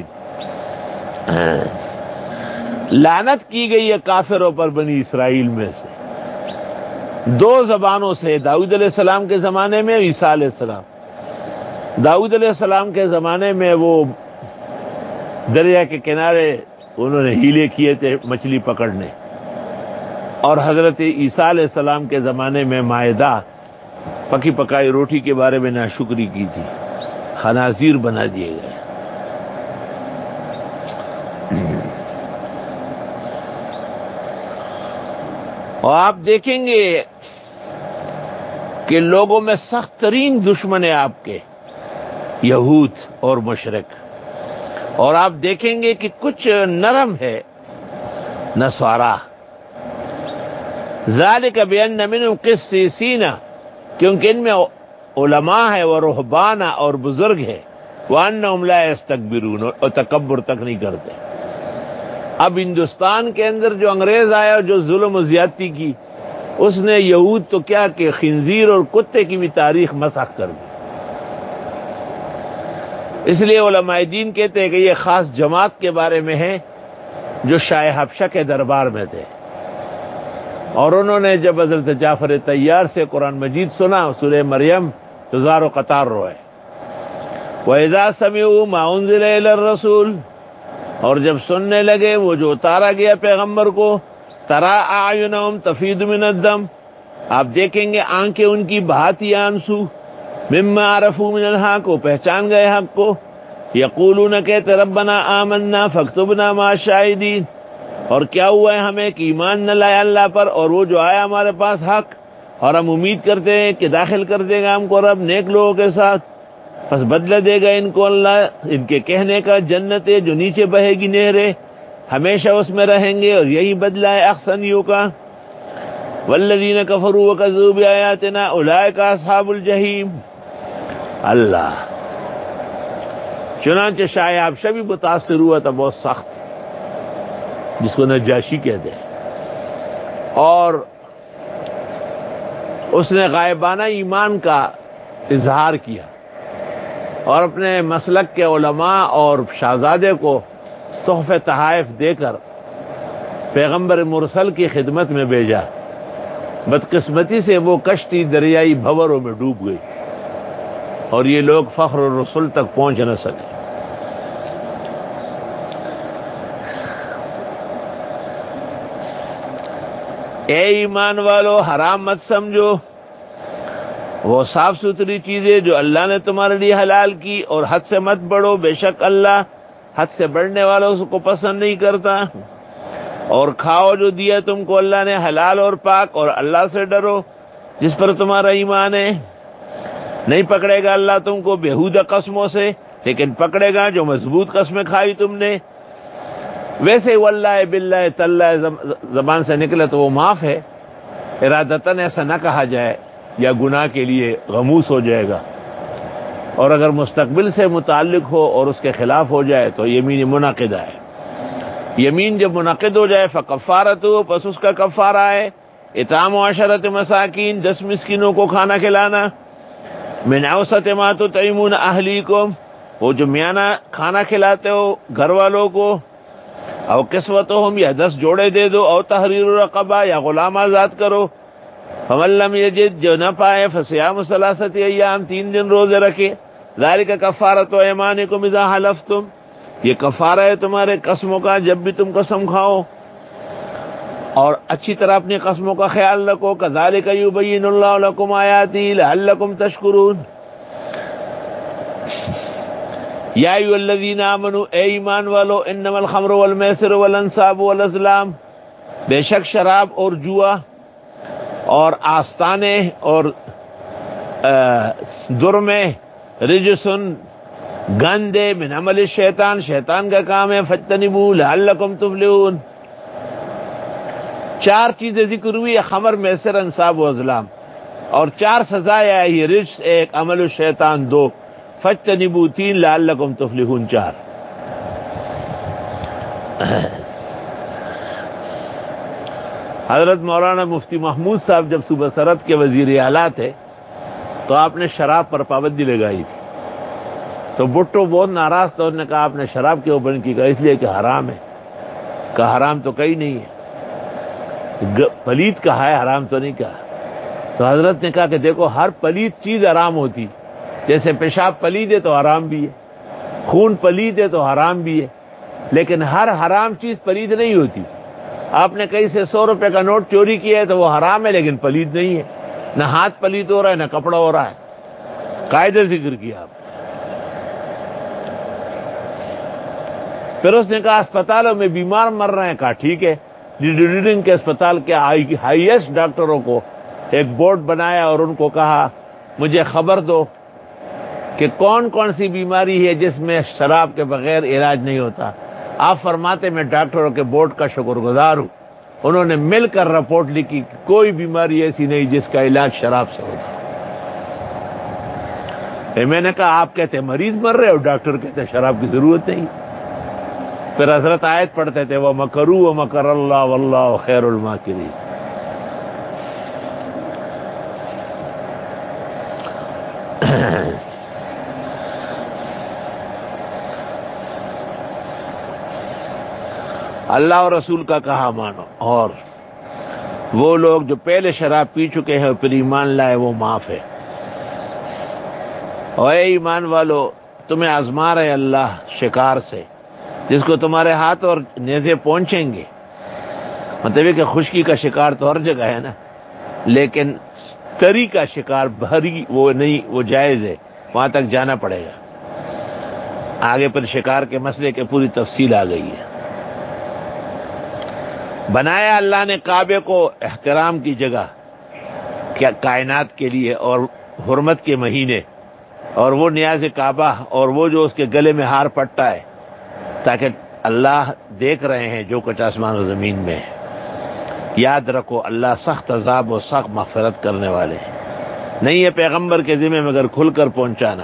لعنت کی گئی ہے کافروں پر بنی اسرائیل میں سے 2 زبانوں سے، داؤد علیہ السلام کے زمانے میں، عیسیٰ علیہ السلام. داؤد علیہ السلام کے زمانے میں وہ دریا کے کنارے انہوں نے ہیلے کیے تھے مچھلی پکڑنے، اور حضرت عیسیٰ علیہ السلام کے زمانے میں مائدہ، پکی پکائی روٹی کے بارے میں ناشکری کی تھی، خنازیر بنا دیے گئے. اور آپ دیکھیں گے کہ لوگوں میں سخت ترین دشمن ہے آپ کے یہود اور مشرک، اور آپ دیکھیں گے کہ کچھ نرم ہے نصارا. ذالک بان منهم قسیسین، کیونکہ ان میں علماء ہے وہ رہبان اور بزرگ ہے، وانہم لا یستکبرون، اور تکبر تک نہیں کرتے. اب ہندوستان کے اندر جو انگریز آیا اور جو ظلم و زیادتی کی، اس نے یہود تو کیا کہ خنزیر اور کتے کی بھی تاریخ مسخ کر دی. اس لیے علماء دین کہتے ہیں کہ یہ خاص جماعت کے بارے میں ہے جو شاہ حبشہ کے دربار میں تھے، اور انہوں نے جب حضرت جعفر طیار سے قرآن مجید سنا، سورہ مریم، تو زار و قطار روئے. وَإِذَا سَمِعُوا مَا أُنزِلَ إِلَى الرَّسُولِ، اور جب سننے لگے وہ جو اتارا گیا پیغمبر کو، تَرَىٰ أَعْيُنَهُمْ تَفِيضُ مِنَ الدَّمْ، آپ دیکھیں گے آنکھیں ان کی بہاتی آنسو، مما عرفوا من الحق، وہ پہچان گئے حق کو، یقولون کہتے ربنا آمنا فاکتبنا مع الشاہدین، اور کیا ہوا ہے ہمیں کہ ایمان نہ لائے اللہ پر، اور وہ جو آیا ہمارے پاس حق، اور ہم امید کرتے ہیں کہ داخل کر دے گا ہم کو رب نیک لوگوں کے ساتھ، پس بدلہ دے گا ان کو اللہ ان کے کہنے کا، جنتیں جو نیچے بہے گی نہریں، ہمیشہ اس میں رہیں گے، اور یہی بدلہ ہے احسنیوں کا۔ والذین کفروا وکذبوا بآیاتنا اولئک اصحاب الجحیم۔ اللہ، چنانچہ شاہ حبشہ بھی متاثر ہوا تھا بہت سخت، جس کو نجاشی کہتے ہیں، اور اس نے غائبانہ ایمان کا اظہار کیا، اور اپنے مسلک کے علماء اور شہزادے کو تحفے تحائف دے کر پیغمبر مرسل کی خدمت میں بھیجا۔ بدقسمتی سے وہ کشتی دریائی بھنوروں میں ڈوب گئی، اور یہ لوگ فخر الرسول تک پہنچ نہ سکے۔ اے ایمان والو، حرام مت سمجھو وہ صاف ستھری چیزیں جو اللہ نے تمہارے لیے حلال کی، اور حد سے مت بڑھو، بے شک اللہ حد سے بڑھنے والوں کو پسند نہیں کرتا، اور کھاؤ جو دیا تم کو اللہ نے حلال اور پاک، اور اللہ سے ڈرو جس پر تمہارا ایمان ہے۔ نہیں پکڑے گا اللہ تم کو بےہودہ قسموں سے، لیکن پکڑے گا جو مضبوط قسمیں کھائی تم نے۔ ویسے واللہ باللہ تاللہ زبان سے نکلے تو وہ معاف ہے، ارادتاً ایسا نہ کہا جائے یا گناہ کے لیے غموس ہو جائے گا، اور اگر مستقبل سے متعلق ہو اور اس کے خلاف ہو جائے تو یمین منعقدہ ہے۔ یمین جب منعقد ہو جائے فکفارت ہو، پس اس کا کفارہ ہے اطعام 10 مساکین، 10 مسکینوں کو کھانا کھلانا، من اوسط ما تطعمون اہلیکم، وہ جو میانہ کھانا کھلاتے ہو گھر والوں کو، او کسوتہم، یا 10 جوڑے دے دو، او تحریر رقبہ، یا غلام آزاد کرو، فمن لم یجد، جو نہ پائے، فصیام 3 ایام، 3 دن روزے رکھے، ذالک کفارۃ ایمانکم اذا حلفتم، یہ کفارہ ہے تمہارے قسموں کا جب بھی تم قسم کھاؤ، اور اچھی طرح اپنی قسموں کا خیال رکھو، کذالک یبین اللہ لکم آیاتہ لعلکم تشکرون۔ یا ایھا الذین آمنوا، اے ایمان والو، انما الخمر والمیسر والانصاب والازلام، بے شک شراب اور جوا اور آستانے اور درمے، رجسن، گندے، من عمل الشیطان، شیطان کا کام ہے، فاجتنبوہ لعلکم تفلحون۔ 4 چیزیں ذکر ہوئی، خمر، میسر، انصاب و ازلام، اور 4 سزائیں آئی، رجس 1، عمل الشیطان 2، فاجتنبوہ 3، لعلکم تفلحون 4۔ حضرت مولانا مفتی محمود صاحب جب صوبہ سرحد کے وزیر اعلیٰ تھے تو آپ نے شراب پر پابندی لگائی تھی، تو بھٹو بہت ناراض تھا، انہوں نے کہا آپ نے شراب کیوں بند کی؟ کہا اس لیے کہ حرام ہے۔ کہا حرام تو کہیں نہیں ہے، پلید کہا ہے، حرام تو نہیں کہا۔ تو حضرت نے کہا کہ دیکھو ہر پلید چیز حرام ہوتی، جیسے پیشاب پلید ہے تو حرام بھی ہے، خون پلید ہے تو حرام بھی ہے، لیکن ہر حرام چیز پلید نہیں ہوتی۔ آپ نے کہیں سے 100 روپے کا نوٹ چوری کیا ہے تو وہ حرام ہے لیکن پلید نہیں ہے، نہ ہاتھ پلید ہو رہا ہے نہ کپڑا ہو رہا ہے، قاعدہ ذکر کیا آپ۔ پھر اس نے کہا اسپتالوں میں بیمار مر رہے ہیں، کہا ٹھیک ہے، ریڈنگ کے اسپتال کے ہائیسٹ ڈاکٹروں کو ایک بورڈ بنایا اور ان کو کہا مجھے خبر دو کہ کون کون سی بیماری ہے جس میں شراب کے بغیر علاج نہیں ہوتا۔ آپ فرماتے میں ڈاکٹروں کے بورڈ کا شکر گزار ہوں، انہوں نے مل کر رپورٹ لکھی کہ کوئی بیماری ایسی نہیں جس کا علاج شراب سے ہوتا۔ میں نے کہا آپ کہتے مریض مر رہے اور ڈاکٹر کہتے شراب کی ضرورت نہیں۔ پھر حضرت آیت پڑھتے تھے وَمَكَرُوا وَمَكَرَ اللَّهُ وَاللَّهُ خَيْرُ الْمَاكِرِينَ۔ اللہ اور رسول کا کہا مانو، اور وہ لوگ جو پہلے شراب پی چکے ہیں اور پھر ایمان لائے وہ معاف ہے۔ اور اے ایمان والو، تمہیں آزما رہے اللہ شکار سے جس کو تمہارے ہاتھ اور نیزے پہنچیں گے، مطلب کہ خشکی کا شکار تو ہر جگہ ہے نا، لیکن تری کا شکار بھری وہ نہیں، وہ جائز ہے، وہاں تک جانا پڑے گا۔ آگے پر شکار کے مسئلے کے پوری تفصیل آ گئی ہے۔ بنایا اللہ نے کعبے کو احترام کی جگہ کیا کائنات کے لیے، اور حرمت کے مہینے، اور وہ نیاز کعبہ، اور وہ جو اس کے گلے میں ہار پٹا ہے، تاکہ اللہ دیکھ رہے ہیں جو کچھ آسمان و زمین میں ہے۔ یاد رکھو اللہ سخت عذاب و سخت مغفرت کرنے والے ہیں۔ نہیں ہے پیغمبر کے ذمہ مگر کھل کر پہنچانا،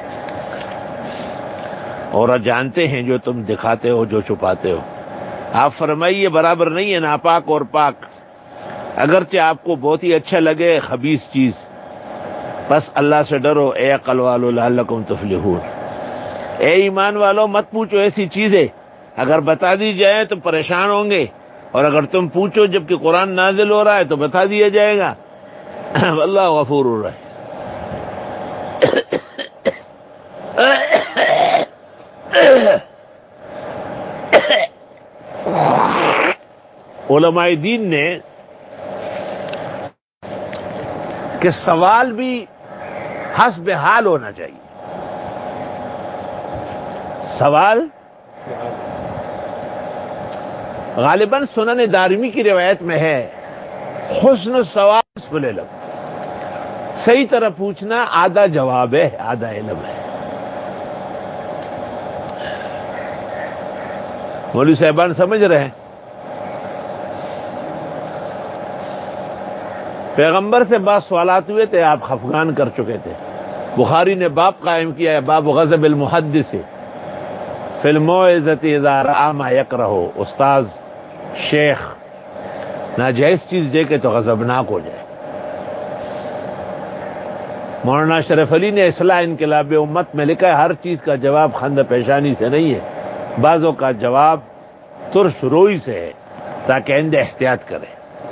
اور جانتے ہیں جو تم دکھاتے ہو جو چھپاتے ہو۔ آپ فرمائیے برابر نہیں ہے ناپاک اور پاک، اگرچہ آپ کو بہت ہی اچھا لگے خبیث چیز، بس اللہ سے ڈرو اے عقل والو لعلکم تفلحون۔ اے ایمان والو مت پوچھو ایسی چیزیں، اگر بتا دی جائے تو پریشان ہوں گے، اور اگر تم پوچھو جبکہ قرآن نازل ہو رہا ہے تو بتا دیا جائے گا۔ اللہ غفور الرحیم۔ علماء دین نے کہ سوال بھی حسب حال ہونا چاہیے۔ سوال غالباً سنن دارمی کی روایت میں ہے، حسن السوال نصف العلم، صحیح طرح پوچھنا آدھا جواب ہے، آدھا علم ہے۔ مولوی صاحبان سمجھ رہے ہیں؟ پیغمبر سے بعض سوالات ہوئے تھے، آپ خفگان کر چکے تھے۔ بخاری نے باب قائم کیا ہے، باب غضب المحدث فی الموعظۃ اذا رأى ما یکرہ۔ استاذ شیخ ناجائز چیز دیکھے تو غضبناک ہو جائے۔ مولانا اشرف علی نے اصلاح انقلاب امت میں لکھا ہے، ہر چیز کا جواب خند پیشانی سے نہیں ہے، بعضوں کا جواب ترش روئی سے ہے، تاکہ آئندہ احتیاط کرے۔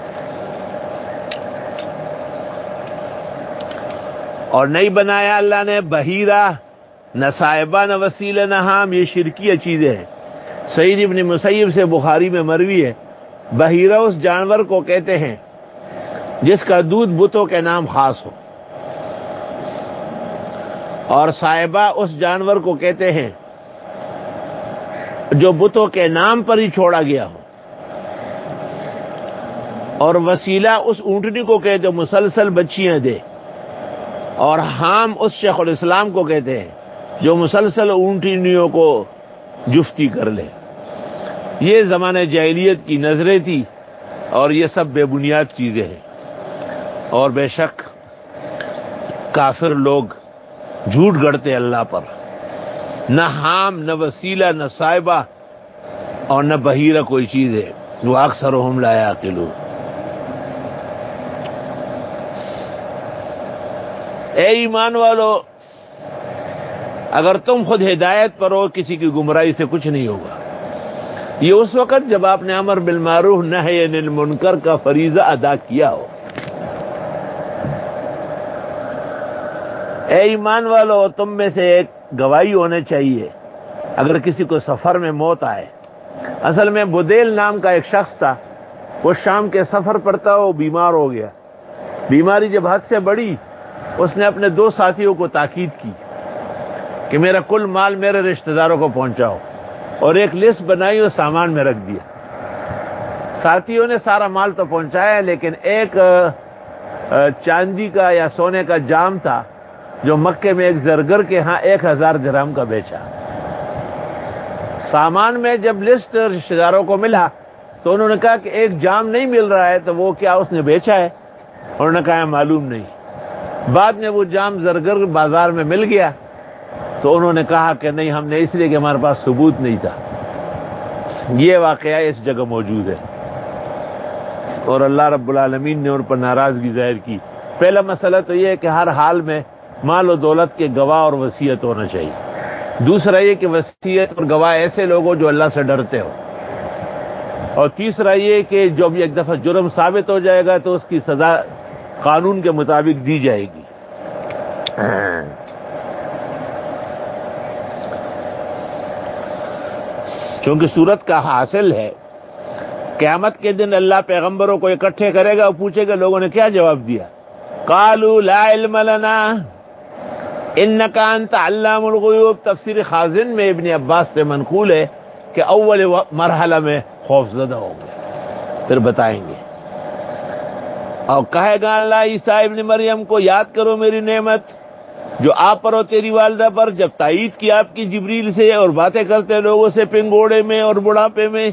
اور نہیں بنایا اللہ نے بحیرہ، نہ صاحبہ، نہ وسیلہ، نہ حام، یہ شرکیہ چیزیں ہیں۔ سعید ابن مسیب سے بخاری میں مروی ہے، بحیرہ اس جانور کو کہتے ہیں جس کا دودھ بتوں کے نام خاص ہو، اور صاحبہ اس جانور کو کہتے ہیں جو بتوں کے نام پر ہی چھوڑا گیا ہو، اور وسیلہ اس اونٹنی کو کہتے ہیں مسلسل بچیاں دے، اور حام اس شیخ الاسلام کو کہتے ہیں جو مسلسل اونٹنیوں کو جفتی کر لے۔ یہ زمانہ جاہلیت کی نظریں تھی، اور یہ سب بے بنیاد چیزیں ہیں، اور بے شک کافر لوگ جھوٹ گڑتے اللہ پر۔ نہ حام، نہ وسیلہ، نہ صاحبہ، اور نہ بحیرہ کوئی چیز ہے۔ وہ اکثرهم لا یعقلون۔ اے ایمان والو، اگر تم خود ہدایت پر ہو کسی کی گمراہی سے کچھ نہیں ہوگا۔ یہ اس وقت جب آپ نے امر بالمعروف نہی عن المنکر کا فریضہ ادا کیا ہو۔ اے ایمان والو، تم میں سے ایک گواہی ہونے چاہیے اگر کسی کو سفر میں موت آئے۔ اصل میں بدیل نام کا ایک شخص تھا، وہ شام کے سفر پر تھا، وہ بیمار ہو گیا۔ بیماری جب حد سے بڑھی، اس نے اپنے 2 ساتھیوں کو تاکید کی کہ میرا کل مال میرے رشتہ داروں کو پہنچاؤ، اور ایک لسٹ بنائی اور سامان میں رکھ دیا۔ ساتھیوں نے سارا مال تو پہنچایا، لیکن ایک چاندی کا یا سونے کا جام تھا جو مکے میں ایک زرگر کے ہاں 1000 درہم کا بیچا۔ سامان میں جب لسٹ رشتہ داروں کو ملا تو انہوں نے کہا کہ ایک جام نہیں مل رہا ہے، تو وہ کیا اس نے بیچا ہے؟ انہوں نے کہا معلوم نہیں۔ بعد میں وہ جام زرگر بازار میں مل گیا، تو انہوں نے کہا کہ نہیں، ہم نے اس لیے کہ ہمارے پاس ثبوت نہیں تھا۔ یہ واقعہ اس جگہ موجود ہے، اور اللہ رب العالمین نے ان پر ناراضگی ظاہر کی۔ پہلا مسئلہ تو یہ ہے کہ ہر حال میں مال و دولت کے گواہ اور وصیت ہونا چاہیے۔ دوسرا یہ کہ وصیت اور گواہ ایسے لوگ ہو جو اللہ سے ڈرتے ہو، اور تیسرا یہ کہ جو بھی ایک دفعہ جرم ثابت ہو جائے گا تو اس کی سزا قانون کے مطابق دی جائے گی۔ چونکہ صورت کا حاصل ہے، قیامت کے دن اللہ پیغمبروں کو اکٹھے کرے گا اور پوچھے گا لوگوں نے کیا جواب دیا۔ قالوا لا علم لنا انک انت علام الغیوب. تفسیر خازن میں ابن عباس سے منقول ہے کہ اول مرحلہ میں خوف زدہ ہوں گے، پھر بتائیں گے. اور کہے گا اللہ عیسیٰ ابن مریم کو، یاد کرو میری نعمت جو آپ پر اور تیری والدہ پر، جب تائید کی آپ کی جبریل سے اور باتیں کرتے لوگوں سے پنگوڑے میں اور بڑھاپے میں،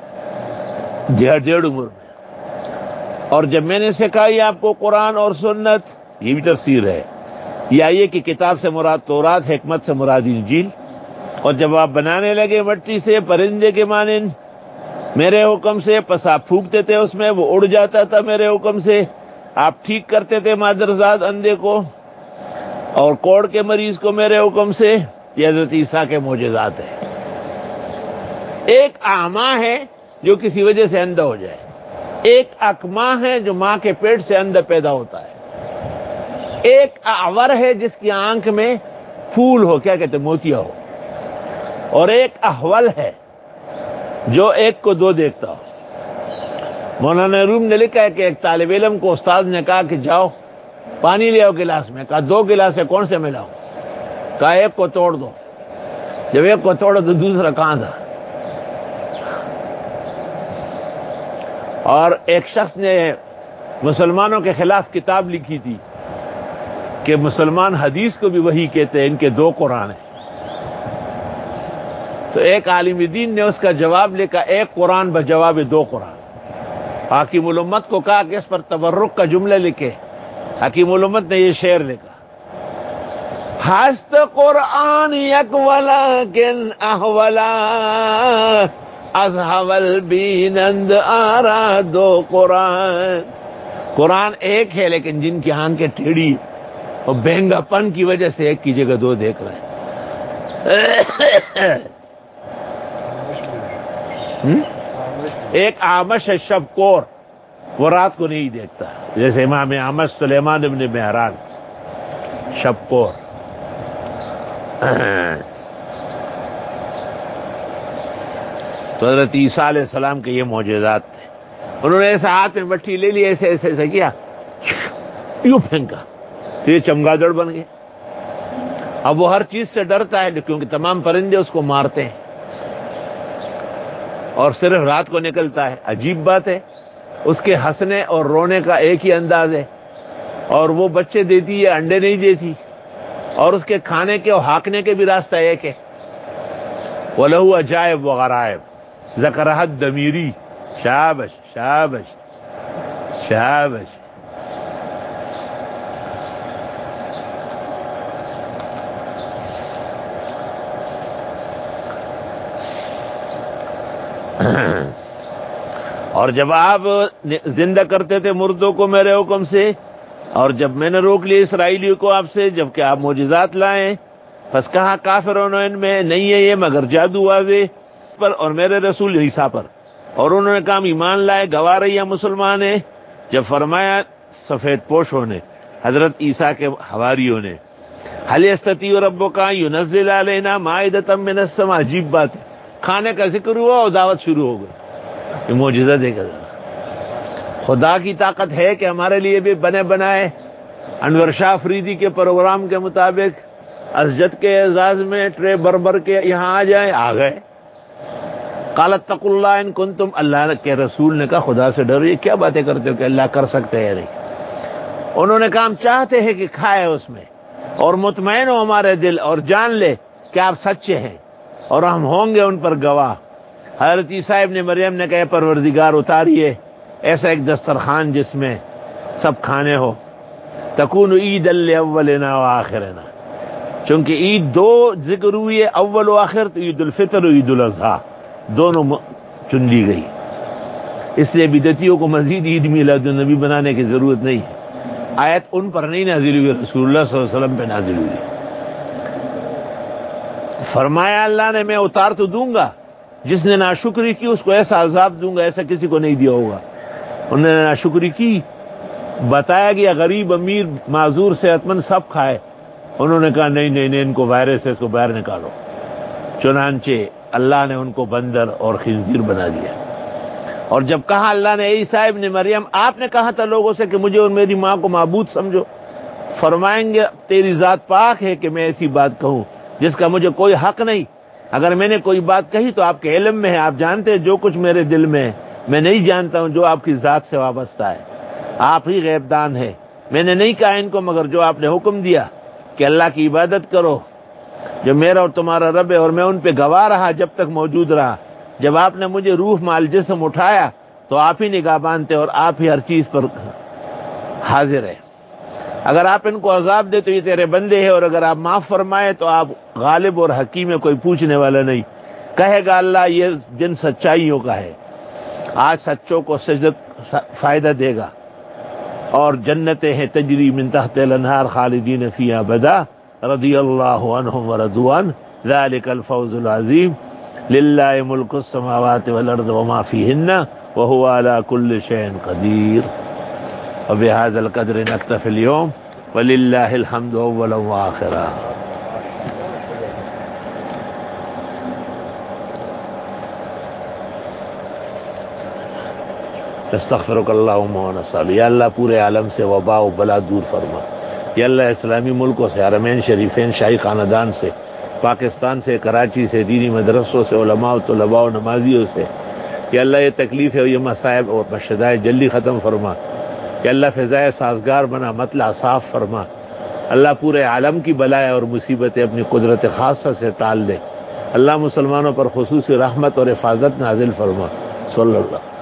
ڈیڑھ عمر میں، اور جب میں نے سکھائی آپ کو قرآن اور سنت. یہ بھی تفسیر ہے. یا یہ کہ کتاب سے مراد تورات، حکمت سے مراد انجیل. اور جب آپ بنانے لگے مٹی سے پرندے کے مانند میرے حکم سے، پس آپ پھونکتے تھے اس میں، وہ اڑ جاتا تھا میرے حکم سے. آپ ٹھیک کرتے تھے مادرزاد اندھے کو اور کوڑ کے مریض کو میرے حکم سے. یہ حضرت عیسیٰ کے معجزات ہیں. ایک اعمیٰ ہے جو کسی وجہ سے اندھا ہو جائے، ایک اکمہ ہے جو ماں کے پیٹ سے اندھا پیدا ہوتا ہے، ایک اعور ہے جس کی آنکھ میں پھول ہو، کیا کہتے ہیں، موتیا ہو، اور ایک احول ہے جو ایک کو دو دیکھتا ہو. مولانا روم نے لکھا ہے کہ ایک طالب علم کو استاد نے کہا کہ جاؤ پانی لے آؤ گلاس میں. کہا 2 گلاس ہے، کون سے ملاؤں؟ کہا ایک کو توڑ دو. جب ایک کو توڑو تو دوسرا کہاں تھا؟ اور ایک شخص نے مسلمانوں کے خلاف کتاب لکھی تھی کہ مسلمان حدیث کو بھی وہی کہتے ہیں، ان کے 2 قرآن ہیں. تو ایک عالم دین نے اس کا جواب لکھا، ایک قرآن بجواب 2 قرآن. حکیم الامت کو کہا کہ اس پر تبرک کا جملہ لکھے. حکیم الامت نے یہ شعر لکھا، ہست قرآن یک ولیکن احولا از حول بینند آرا 2 قرآن. قرآن ایک ہے لیکن جن کی آنکھیں ٹیڑھی اور بہنگا پن کی وجہ سے ایک کی جگہ 2 دیکھ رہے ہیں. ایک آمش ہے شب کور، وہ رات کو نہیں دیکھتا، جیسے امام آمش سلیمان ابن مہران شب کور. تو حضرت عیسیٰ علیہ السلام کے یہ معجزات تھے. انہوں نے ایسے ہاتھ میں مٹھی لے لی، ایسے ایسے ایسے کیا، یوں پھینکا تو یہ چمگادڑ بن گئے. اب وہ ہر چیز سے ڈرتا ہے کیونکہ تمام پرندے اس کو مارتے ہیں اور صرف رات کو نکلتا ہے. عجیب بات ہے، اس کے ہنسنے اور رونے کا ایک ہی انداز ہے، اور وہ بچے دیتی ہے، انڈے نہیں دیتی، اور اس کے کھانے کے اور ہانکنے کے بھی راستہ ایک ہے. وَلَهُ عجائب وغرائب ذکرحت دمیری. شابش شابش شابش. اور جب آپ زندہ کرتے تھے مردوں کو میرے حکم سے، اور جب میں نے روک لی اسرائیلیوں کو آپ سے جبکہ آپ معجزات لائیں، پس کہا کافروں نے ان میں نہیں ہے یہ مگر جادو واضح پر اور میرے رسول عیسیٰ پر. اور انہوں نے کہا ایمان لائے گواہ رہی مسلمان ہیں. جب فرمایا سفید پوشوں نے، حضرت عیسیٰ کے حواریوں نے، حل یستطیع ربک ینزل علینا مائدۃ من السماء. عجیب بات ہے، کھانے کا ذکر ہوا اور دعوت شروع ہو گئی. یہ معجزہ دیکھا ذرا، خدا کی طاقت ہے کہ ہمارے لیے بھی بنے بنائے انور شاہ افریدی کے پروگرام کے مطابق اسجد کے اعزاز میں ٹرے بربر کے یہاں آ جائیں. آ گئے. قالت اتقوا اللہ ان کنتم، اللہ کے رسول نے کہا خدا سے ڈرو. یہ کیا باتیں کرتے ہو کہ اللہ کر سکتے ہیں؟ نہیں. انہوں نے کہا ہم چاہتے ہیں کہ کھائے اس میں اور مطمئن ہو ہمارے دل اور جان لے کہ آپ سچے ہیں اور ہم ہوں گے ان پر گواہ. حضرت عیسیٰ ابن مریم نے کہا پروردگار اتاریے ایسا ایک دسترخوان جس میں سب کھانے ہو. تکون عید لاولنا و آخرنا، چونکہ عید 2 ذکر ہوئی ہے، اول و آخر، تو عید الفطر و عید الاضحیٰ دونوں چن لی گئی. اس لیے بدعتیوں کو مزید عید میلاد النبی بنانے کی ضرورت نہیں ہے. آیت ان پر نہیں نازل ہوئی، رسول اللہ صلی اللہ علیہ وسلم پہ نازل ہوئی. فرمایا اللہ نے میں اتار تو دوں گا، جس نے ناشکری کی اس کو ایسا عذاب دوں گا ایسا کسی کو نہیں دیا ہوگا. انہوں نے ناشکری کی، بتایا گیا غریب امیر معذور صحت مند سب کھائے. انہوں نے کہا نہیں نہیں نہیں، ان کو وائرس ہے، اس کو باہر نکالو. چنانچہ اللہ نے ان کو بندر اور خنزیر بنا دیا. اور جب کہا اللہ نے عیسیٰ ابن مریم آپ نے کہا تھا لوگوں سے کہ مجھے اور میری ماں کو معبود سمجھو، فرمائیں گے تیری ذات پاک ہے کہ میں ایسی بات کہوں جس کا مجھے کوئی حق نہیں، اگر میں نے کوئی بات کہی تو آپ کے علم میں ہے، آپ جانتے ہیں جو کچھ میرے دل میں ہے، میں نہیں جانتا ہوں جو آپ کی ذات سے وابستہ ہے، آپ ہی غیب دان ہے، میں نے نہیں کہا ان کو مگر جو آپ نے حکم دیا کہ اللہ کی عبادت کرو جو میرا اور تمہارا رب ہے، اور میں ان پہ گواہ رہا جب تک موجود رہا، جب آپ نے مجھے روح مال جسم اٹھایا تو آپ ہی نگہبان اور آپ ہی ہر چیز پر حاضر ہے، اگر آپ ان کو عذاب دے تو یہ تیرے بندے ہیں، اور اگر آپ معاف فرمائے تو آپ غالب اور حکیم ہے، کوئی پوچھنے والا نہیں۔ کہے گا اللہ یہ دن سچائیوں کا ہے، آج سچوں کو سجدہ فائدہ دے گا، اور جنتیں ہیں تجری من تحت الانہار خالدین فیہا ابدا رضی اللہ عنہم ورضوا عنہ ذلک الفوز العظیم للہ ملک السماوات والارض وما فیہن وہو علی کل شیء قدیر۔ وبہذا القدر نکتفی اليوم وللہ الحمد اولا وآخرا۔ استغفرک اللہم ونسأل، یا اللہ پورے عالم سے وبا و بلا دور فرما، یا اللہ اسلامی ملکوں سے، حرمین شریفین شاہی خاندان سے، پاکستان سے، کراچی سے، دینی مدرسوں سے، علماء و طلباء و نمازیوں سے، یا اللہ یہ تکلیف ہے یہ مصائب اور مشدائے جلدی ختم فرما، یا اللہ فضائے سازگار بنا، مطلع صاف فرما، اللہ پورے عالم کی بلائیں اور مصیبتیں اپنی قدرت خاصہ سے ٹال دے، اللہ مسلمانوں پر خصوصی رحمت اور حفاظت نازل فرما۔ صلی اللہ